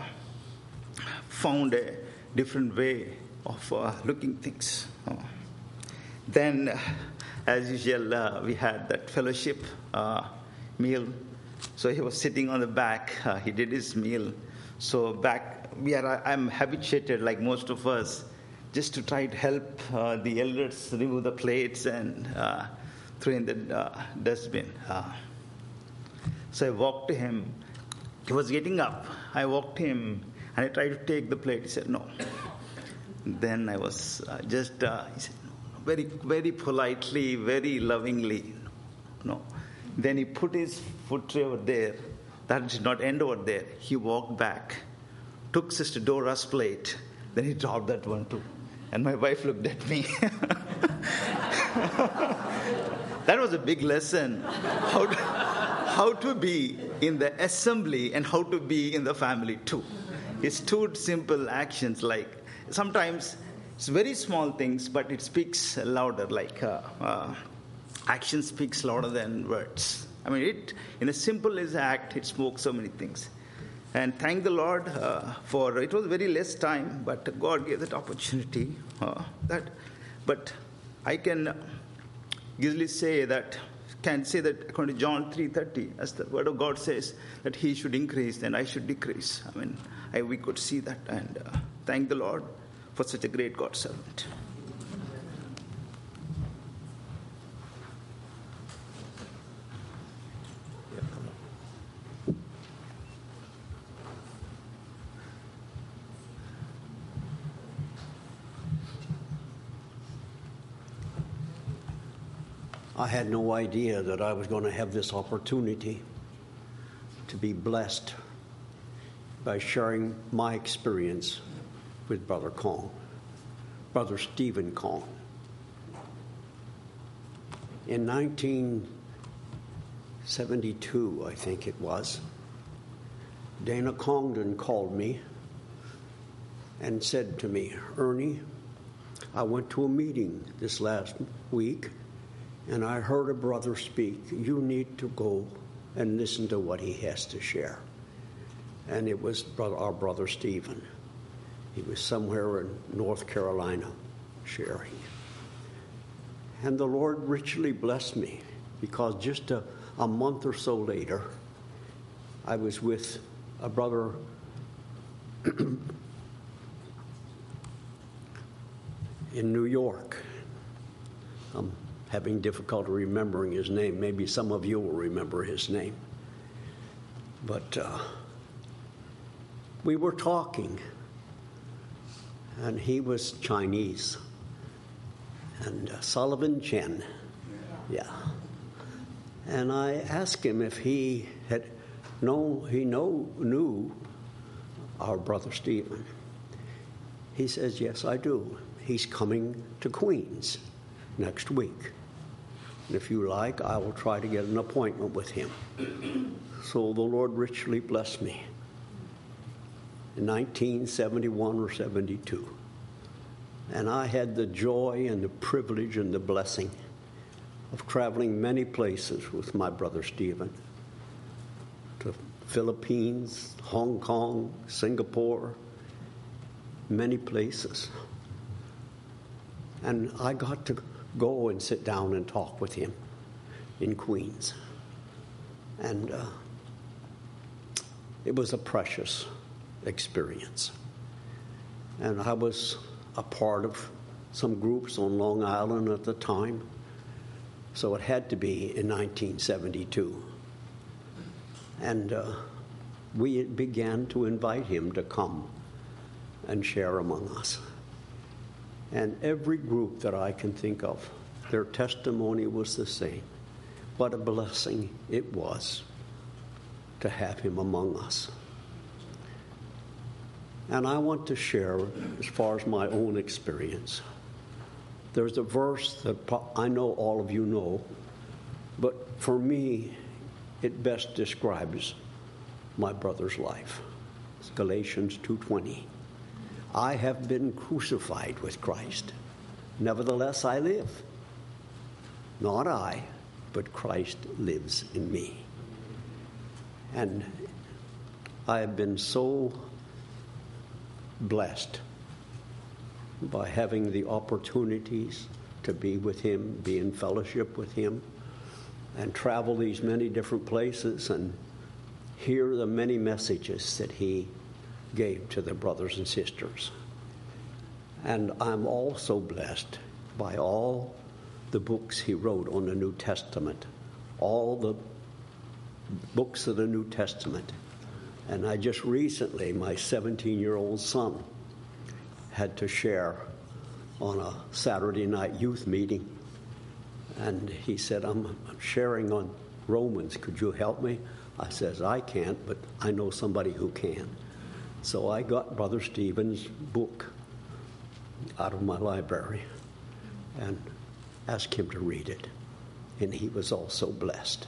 S8: found a different way of looking things. Then, as usual, we had that fellowship meal. So he was sitting on the back. He did his meal. So back, I'm habituated, like most of us, just to try to help the elders remove the plates and throw in the dustbin. So I walked to him. He was getting up. I walked to him and I tried to take the plate. He said, no. Then I was he said, no. Very, very politely, very lovingly, no. Then he put his foot tray over there. That did not end over there. He walked back, took Sister Dora's plate, then he dropped that one too. And my wife looked at me. That was a big lesson. How to be in the assembly and how to be in the family too. It's two simple actions. Like sometimes it's very small things, but it speaks louder. Action speaks louder than words. In a simple act, it spoke so many things. And thank the Lord for, it was very less time, but God gave that opportunity. But I can easily say that, according to John 3:30, as the word of God says, that he should increase and I should decrease. We could see that, and thank the Lord for such a great God servant.
S9: I had no idea that I was going to have this opportunity to be blessed by sharing my experience with Brother Kong, Brother Stephen Kong. In 1972, I think it was, Dana Congdon called me and said to me, Ernie, I went to a meeting this last week, And I heard a brother speak. You need to go and listen to what he has to share. And it was our brother Stephen. He was somewhere in North Carolina sharing. And the Lord richly blessed me, because just a month or so later, I was with a brother in New York. I'm having difficulty remembering his name. Maybe some of you will remember his name. But we were talking, and he was Chinese. And Sullivan Chen, yeah. And I asked him if he knew our brother Stephen. He says, yes, I do. He's coming to Queens next week. And if you like, I will try to get an appointment with him. So the Lord richly blessed me in 1971 or 72. And I had the joy and the privilege and the blessing of traveling many places with my brother Stephen, to Philippines, Hong Kong, Singapore, many places. And I got to go and sit down and talk with him in Queens. And it was a precious experience. And I was a part of some groups on Long Island at the time. So it had to be in 1972. And we began to invite him to come and share among us. And every group that I can think of, their testimony was the same. What a blessing it was to have him among us. And I want to share, as far as my own experience, there's a verse that I know all of you know, but for me, it best describes my brother's life. It's Galatians 2:20. I have been crucified with Christ. Nevertheless, I live. Not I, but Christ lives in me. And I have been so blessed by having the opportunities to be with him, be in fellowship with him, and travel these many different places and hear the many messages that he gave to the brothers and sisters. And I'm also blessed by all the books he wrote on the New Testament, all the books of the New Testament. And I just recently, my 17-year-old son had to share on a Saturday night youth meeting. And he said, I'm sharing on Romans. Could you help me? I says, I can't, but I know somebody who can. So I got Brother Stephen's book out of my library and asked him to read it. And he was also blessed.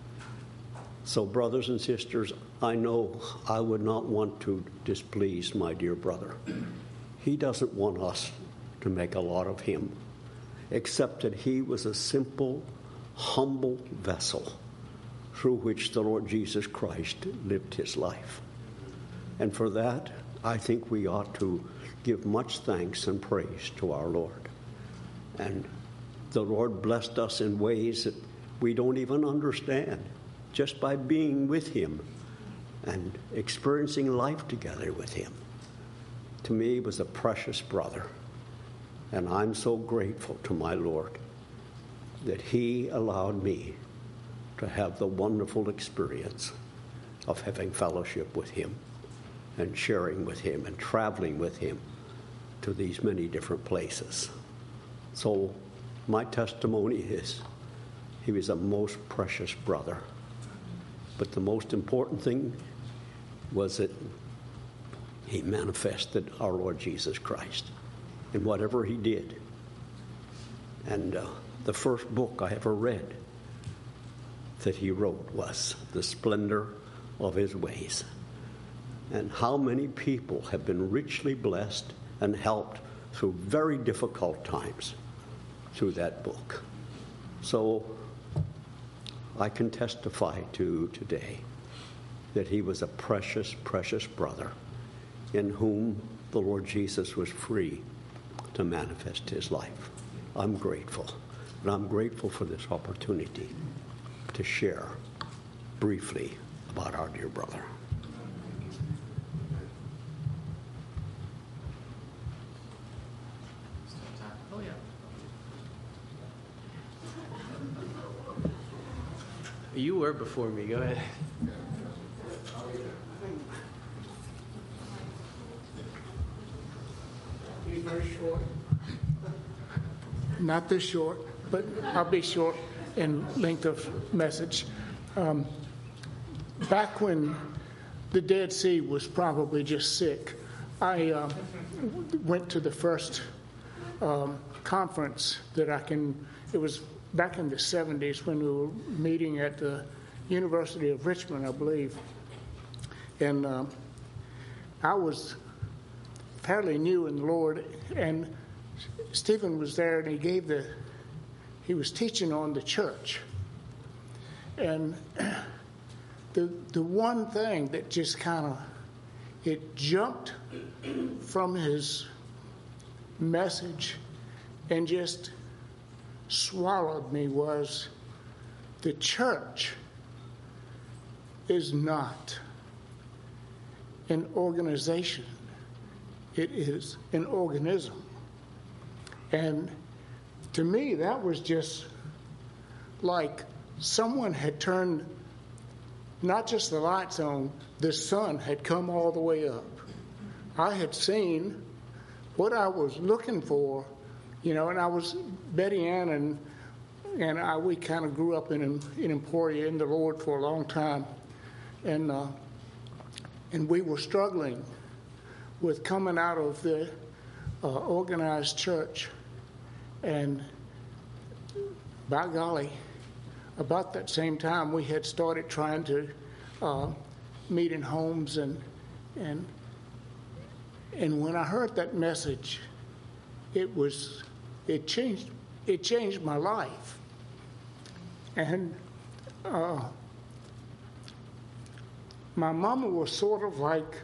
S9: So, brothers and sisters, I know I would not want to displease my dear brother. He doesn't want us to make a lot of him, except that he was a simple, humble vessel through which the Lord Jesus Christ lived his life. And for that, I think we ought to give much thanks and praise to our Lord. And the Lord blessed us in ways that we don't even understand, just by being with him and experiencing life together with him. To me, he was a precious brother. And I'm so grateful to my Lord that he allowed me to have the wonderful experience of having fellowship with him and sharing with him and traveling with him to these many different places. So my testimony is he was a most precious brother. But the most important thing was that he manifested our Lord Jesus Christ in whatever he did. And the first book I ever read that he wrote was The Splendor of His Ways. And how many people have been richly blessed and helped through very difficult times through that book. So I can testify to today that he was a precious, precious brother in whom the Lord Jesus was free to manifest his life. I'm grateful. And I'm grateful for this opportunity to share briefly about our dear brother.
S10: You were before me. Go ahead.
S11: Be very short. Not this short, but I'll be short in length of message. Back when the Dead Sea was probably just sick, I went to the first conference that it was back in the 70s when we were meeting at the University of Richmond, I believe. And I was fairly new in the Lord, and Stephen was there, and he was teaching on the church. And the one thing that just it jumped from his message and just swallowed me was the church is not an organization. It is an organism. And to me, that was just like someone had turned not just the lights on, the sun had come all the way up. I had seen what I was looking for, and I was, Betty Ann and I, we kind of grew up in Emporia in the Lord for a long time. And we were struggling with coming out of the organized church. And by golly, about that same time, we had started trying to meet in homes, and when I heard that message, it changed my life. And my mama was sort of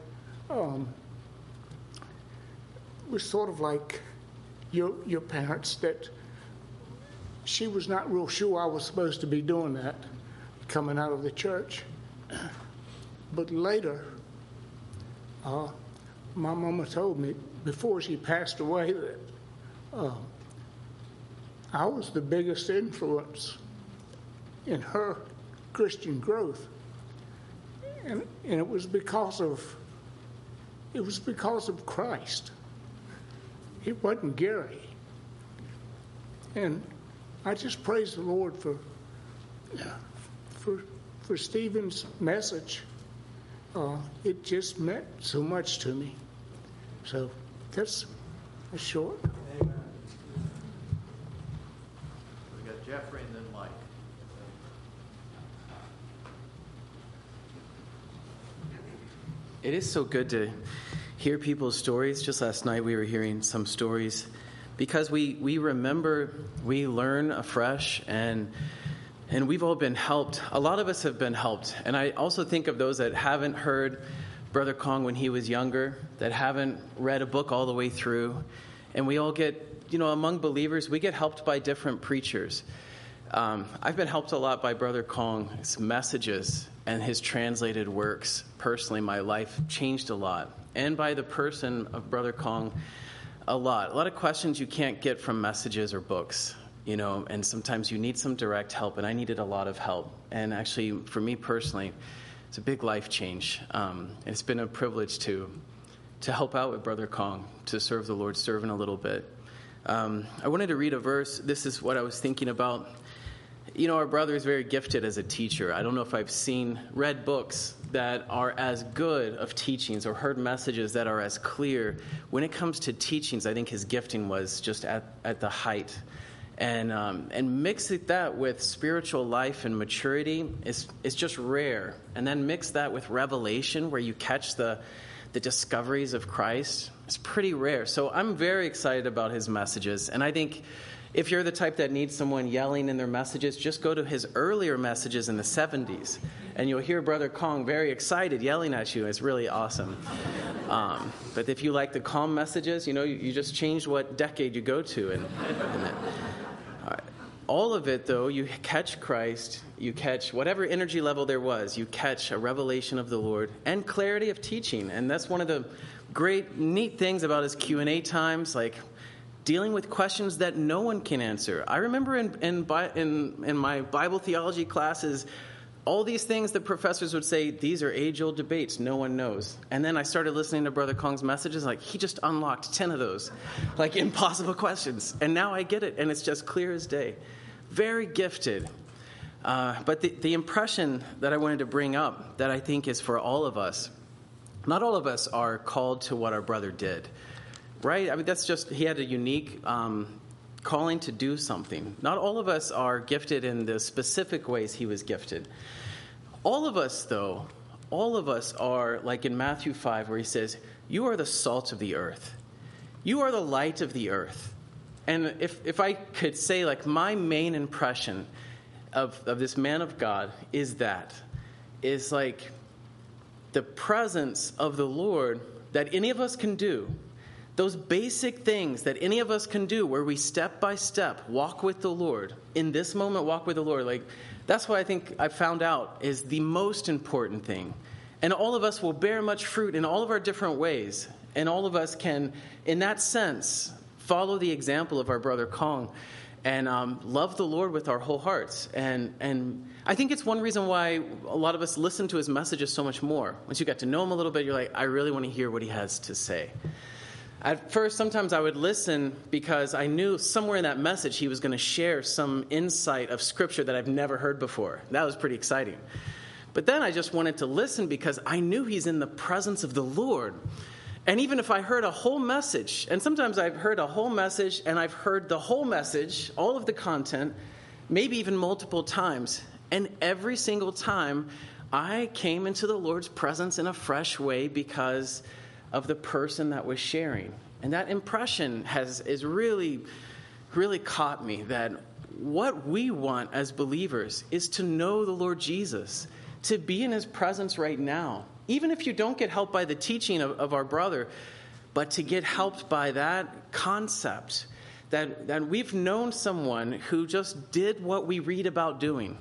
S11: like your parents, that she was not real sure I was supposed to be doing that, coming out of the church. But later, my mama told me before she passed away that I was the biggest influence in her Christian growth, and it was because of Christ. It wasn't Gary. And I just praise the Lord for Stephen's message. It just meant so much to me. So that's short.
S1: Amen. We got Jeffrey and then Mike.
S10: It is so good to hear people's stories. Just last night we were hearing some stories because we remember, we learn afresh, and we've all been helped. A lot of us have been helped. And I also think of those that haven't heard Brother Kong when he was younger, that haven't read a book all the way through. And we all get, among believers, we get helped by different preachers. I've been helped a lot by Brother Kong's messages and his translated works. Personally, my life changed a lot. And by the person of Brother Kong, a lot of questions you can't get from messages or books, and sometimes you need some direct help, and I needed a lot of help. And actually, for me personally, it's a big life change. It's been a privilege to help out with Brother Kong, to serve the Lord, serving a little bit. I wanted to read a verse. This is what I was thinking about. Our brother is very gifted as a teacher. I don't know if I've read books that are as good of teachings or heard messages that are as clear. When it comes to teachings, I think his gifting was just at the height. And mix that with spiritual life and maturity is just rare. And then mix that with revelation, where you catch the discoveries of Christ. It's pretty rare. So I'm very excited about his messages. And I think If you're the type that needs someone yelling in their messages, just go to his earlier messages in the 70s, and you'll hear Brother Kong very excited yelling at you. It's really awesome. But if you like the calm messages, you just change what decade you go to. And all of it, though, you catch Christ, you catch whatever energy level there was, you catch a revelation of the Lord and clarity of teaching. And that's one of the great, neat things about his Q&A times, like dealing with questions that no one can answer. I remember in my Bible theology classes, all these things that professors would say, these are age-old debates, no one knows. And then I started listening to Brother Kong's messages, like he just unlocked 10 of those, like impossible questions. And now I get it, and it's just clear as day. Very gifted. But the impression that I wanted to bring up that I think is for all of us, not all of us are called to what our brother did. Right? I mean, that's just, he had a unique calling to do something. Not all of us are gifted in the specific ways he was gifted. All of us, though, are like in Matthew 5, where he says, you are the salt of the earth. You are the light of the earth. And if I could say, like, my main impression of this man of God is like the presence of the Lord that any of us can do. Those basic things that any of us can do where we step by step walk with the Lord. In this moment, walk with the Lord. Like, that's what I think I found out is the most important thing. And all of us will bear much fruit in all of our different ways. And all of us can, in that sense, follow the example of our brother Kong and love the Lord with our whole hearts. And I think it's one reason why a lot of us listen to his messages so much more. Once you get to know him a little bit, you're like, I really want to hear what he has to say. At first, sometimes I would listen because I knew somewhere in that message he was going to share some insight of Scripture that I've never heard before. That was pretty exciting. But then I just wanted to listen because I knew he's in the presence of the Lord. And even if I heard a whole message, and sometimes I've heard a whole message and I've heard the whole message, all of the content, maybe even multiple times, and every single time I came into the Lord's presence in a fresh way because of the person that was sharing. And that impression is really, really caught me that what we want as believers is to know the Lord Jesus, to be in his presence right now. Even if you don't get helped by the teaching of our brother, but to get helped by that concept that we've known someone who just did what we read about doing.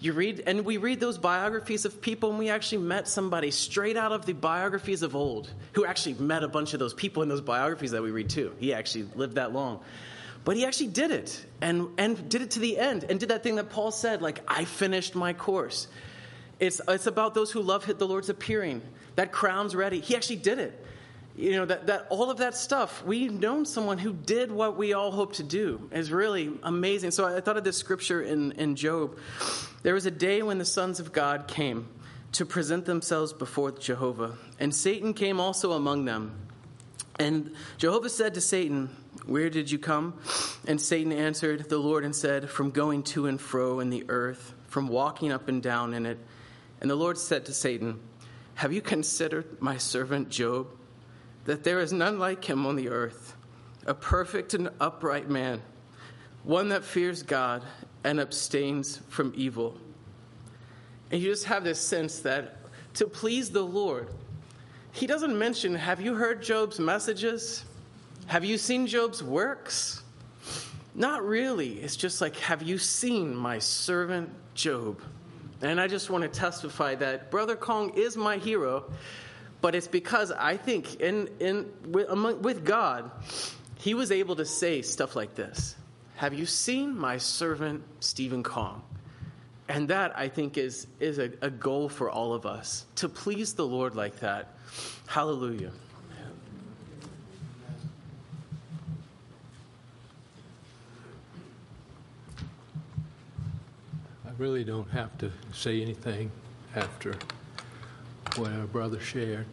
S10: We read those biographies of people, and we actually met somebody straight out of the biographies of old, who actually met a bunch of those people in those biographies that we read too. He actually lived that long. But he actually did it, and did it to the end, and did that thing that Paul said, like, I finished my course. It's about those who love the Lord's appearing. That crown's ready. He actually did it. That all of that stuff, we've known someone who did what we all hope to do. Is really amazing. So I thought of this scripture in Job. There was a day when the sons of God came to present themselves before Jehovah, and Satan came also among them. And Jehovah said to Satan, where did you come? And Satan answered the Lord and said, from going to and fro in the earth, from walking up and down in it. And the Lord said to Satan, have you considered my servant Job, that there is none like him on the earth, a perfect and upright man, one that fears God and abstains from evil? And you just have this sense that to please the Lord, he doesn't mention, have you heard Job's messages? Have you seen Job's works? Not really. It's just like, have you seen my servant Job? And I just want to testify that Brother Kong is my hero, but it's because I think with God, he was able to say stuff like this. Have you seen my servant Stephen Kong? And that, I think, is a goal for all of us, to please the Lord like that. Hallelujah.
S12: I really don't have to say anything after what our brother shared.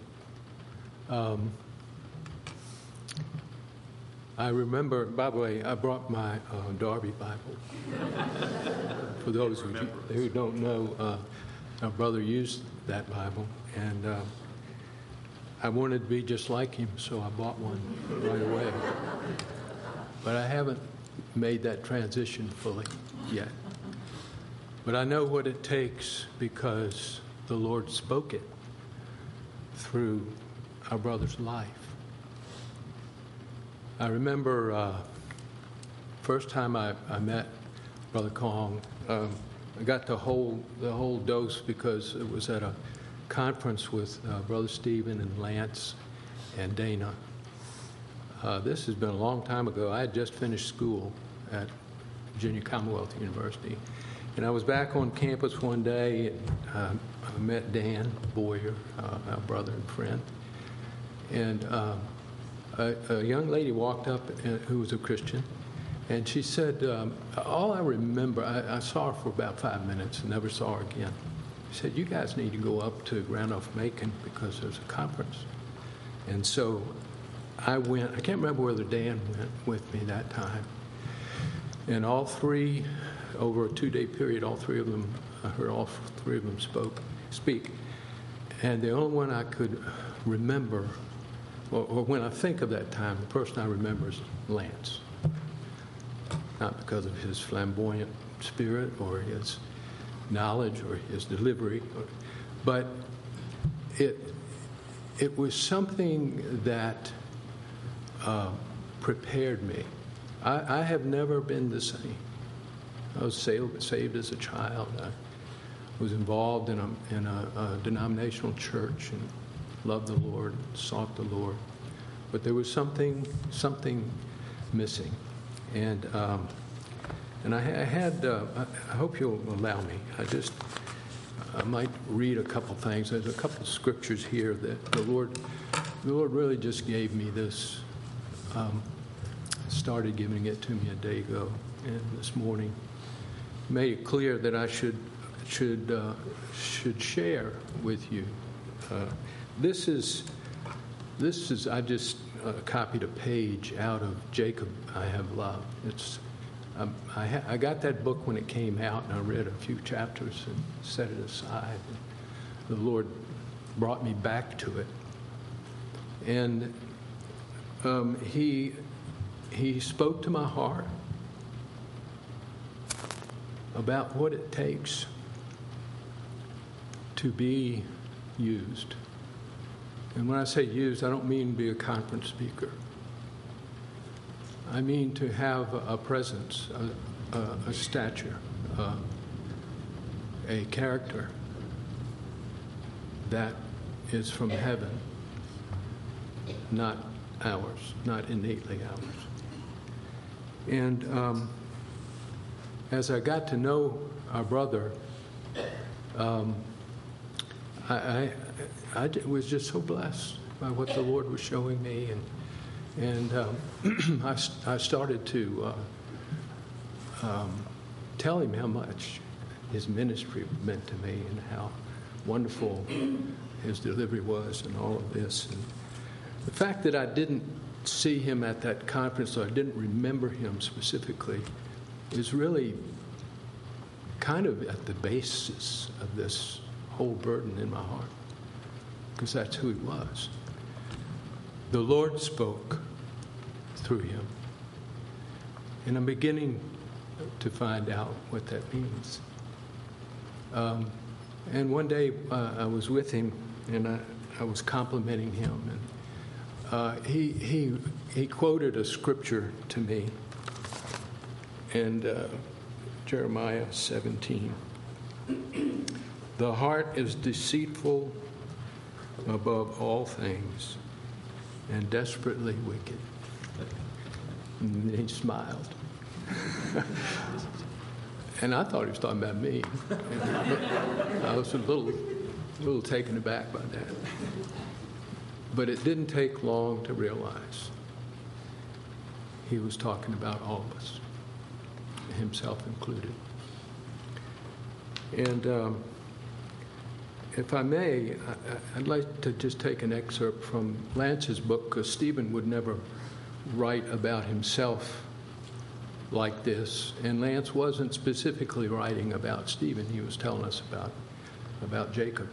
S12: I remember, by the way, I brought my Darby Bible. For those who don't know, our brother used that Bible, and I wanted to be just like him, so I bought one right away. But I haven't made that transition fully yet. But I know what it takes because the Lord spoke it through our brother's life. I remember first time I met Brother Kong, I got the whole dose because it was at a conference with Brother Stephen and Lance and Dana. This has been a long time ago. I had just finished school at Virginia Commonwealth University. And I was back on campus one day, and I met Dan Boyer, our brother and friend. And a young lady walked up who was a Christian, and she said, all I remember, I saw her for about 5 minutes and never saw her again. She said, you guys need to go up to Randolph-Macon because there's a conference. And so I went. I can't remember whether Dan went with me that time. And all three, over a 2-day period, all three of them, I heard all three of them speak. And the only one I could remember, or when I think of that time, the person I remember is Lance. Not because of his flamboyant spirit or his knowledge or his delivery, but it was something that prepared me. I have never been the same. I was saved as a child. I was involved in a denominational church and loved the Lord, sought the Lord, but there was something missing. And I had. I hope you'll allow me. I might read a couple things. There's a couple of scriptures here that the Lord really just gave me this. Started giving it to me a day ago, and this morning made it clear that I should share with you. This is. I just copied a page out of Jacob I Have Loved. It's. I got that book when it came out, and I read a few chapters and set it aside. And the Lord brought me back to it, and He spoke to my heart about what it takes to be used. And when I say used, I don't mean be a conference speaker. I mean to have a presence, a stature, a character that is from heaven, not ours, not innately ours. And as I got to know our brother, I was just so blessed by what the Lord was showing me, and I started to tell him how much his ministry meant to me and how wonderful his delivery was and all of this. And the fact that I didn't see him at that conference, or I didn't remember him specifically, is really kind of at the basis of this whole burden in my heart, because that's who he was. The Lord spoke through him, and I'm beginning to find out what that means. And one day I was with him, and I was complimenting him, and he quoted a scripture to me, and Jeremiah 17. The heart is deceitful above all things and desperately wicked. And he smiled. And I thought he was talking about me. I was a little taken aback by that. But it didn't take long to realize he was talking about all of us, himself included. And if I may, I'd like to just take an excerpt from Lance's book, because Stephen would never write about himself like this. And Lance wasn't specifically writing about Stephen. He was telling us about Jacob.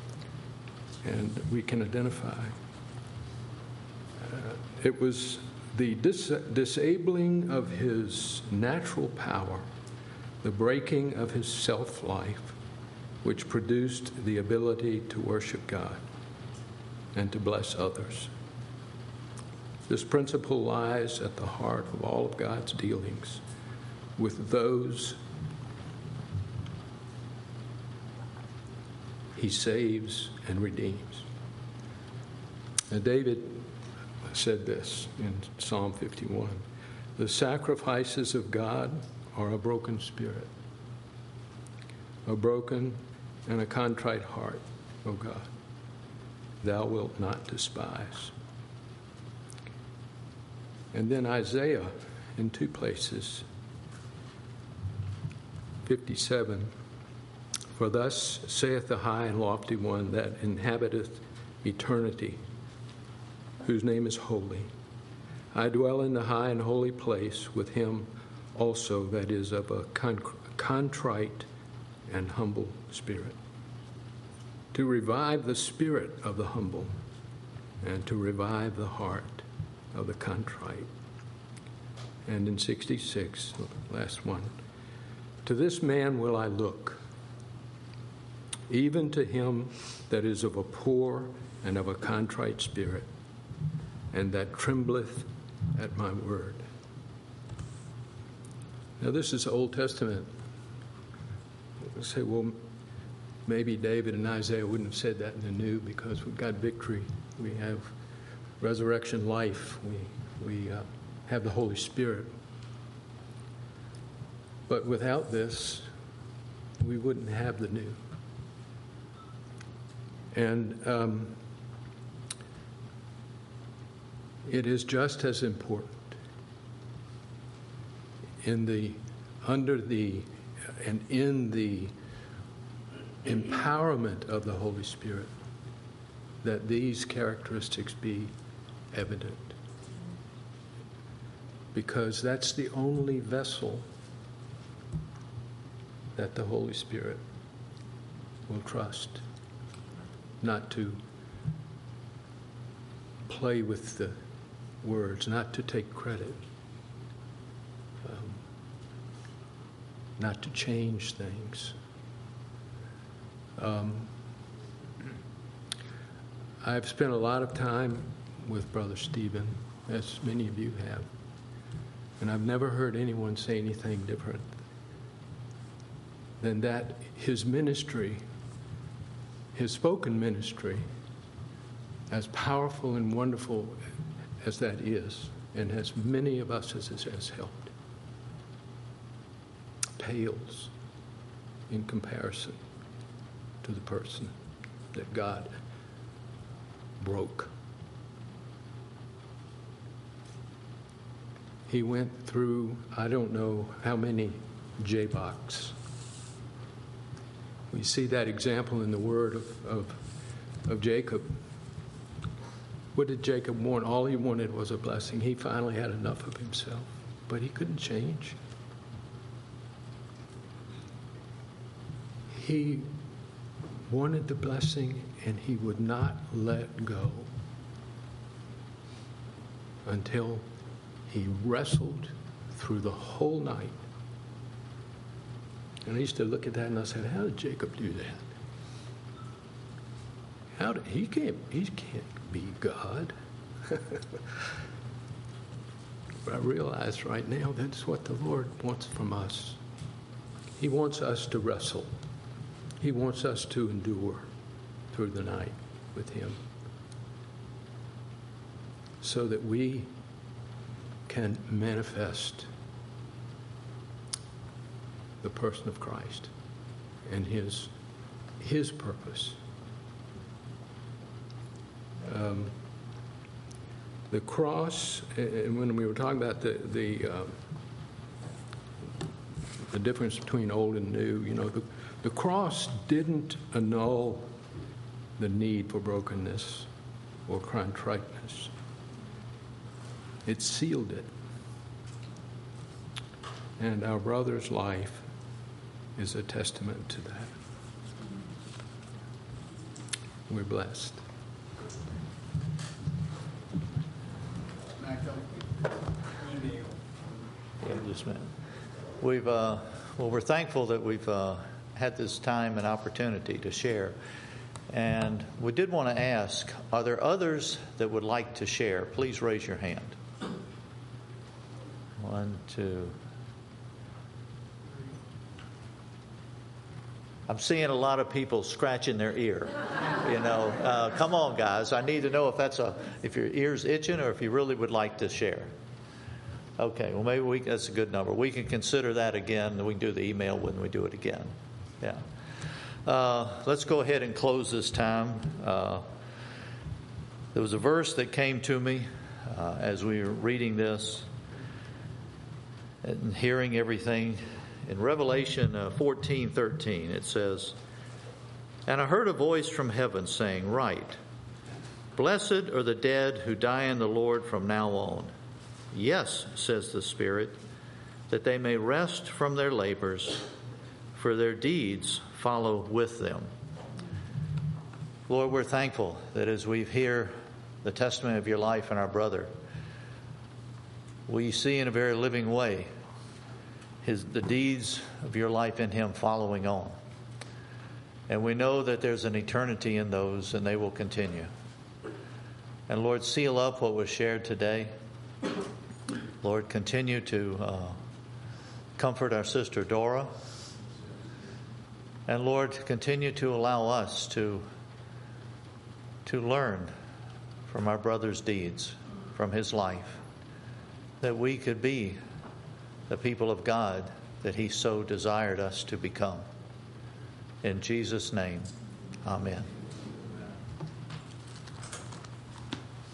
S12: And we can identify. It was the disabling of his natural power, the breaking of his self-life, which produced the ability to worship God and to bless others. This principle lies at the heart of all of God's dealings with those he saves and redeems. Now, David said this in Psalm 51, "The sacrifices of God are a broken spirit, a broken and a contrite heart, O God, thou wilt not despise." And then Isaiah, in two places, 57, "For thus saith the high and lofty one that inhabiteth eternity, whose name is holy. I dwell in the high and holy place with him also that is of a contrite and humble spirit, to revive the spirit of the humble and to revive the heart of the contrite." And in 66, the last one, "To this man will I look, even to him that is of a poor and of a contrite spirit, and that trembleth at my word." Now, this is Old Testament. You say, well, maybe David and Isaiah wouldn't have said that in the New because we've got victory. We have resurrection life. We have the Holy Spirit. But without this, we wouldn't have the New. And it is just as important in the empowerment of the Holy Spirit that these characteristics be evident, because that's the only vessel that the Holy Spirit will trust, not to play with the words, not to take credit, not to change things. I've spent a lot of time with Brother Stephen, as many of you have, and I've never heard anyone say anything different than that his ministry, his spoken ministry, as powerful and wonderful as that is, and as many of us as it has helped, pales in comparison to the person that God broke. He went through, I don't know how many Jabbocks. We see that example in the word of Jacob. What did Jacob want? All he wanted was a blessing. He finally had enough of himself, but he couldn't change. He wanted the blessing, and he would not let go until he wrestled through the whole night. And I used to look at that and I said, how did Jacob do that? He can't be God. But I realize right now that's what the Lord wants from us. He wants us to wrestle. He wants us to endure through the night with him so that we can manifest the person of Christ and his purpose. The cross, and when we were talking about the difference between old and new, the cross didn't annul the need for brokenness or contriteness. It sealed it. And our brother's life is a testament to that. We're blessed.
S1: just a minute. We're thankful that we've had this time and opportunity to share. And we did want to ask, are there others that would like to share? Please raise your hand. 1, 2. I'm seeing a lot of people scratching their ear. Come on, guys. I need to know if your ear's itching or if you really would like to share. Okay, well, maybe that's a good number. We can consider that again, and we can do the email when we do it again. Yeah. Let's go ahead and close this time. There was a verse that came to me as we were reading this and hearing everything. In Revelation 14:13, it says, "And I heard a voice from heaven saying, 'Write, blessed are the dead who die in the Lord from now on. Yes, says the Spirit, that they may rest from their labors, for their deeds follow with them.'" Lord, we're thankful that as we hear the testimony of your life and our brother, we see in a very living way the deeds of your life in him following on. And we know that there's an eternity in those, and they will continue. And Lord, seal up what was shared today. Lord, continue to comfort our sister Dora. And Lord, continue to allow us to learn from our brother's deeds, from his life, that we could be the people of God that he so desired us to become. In Jesus' name, amen.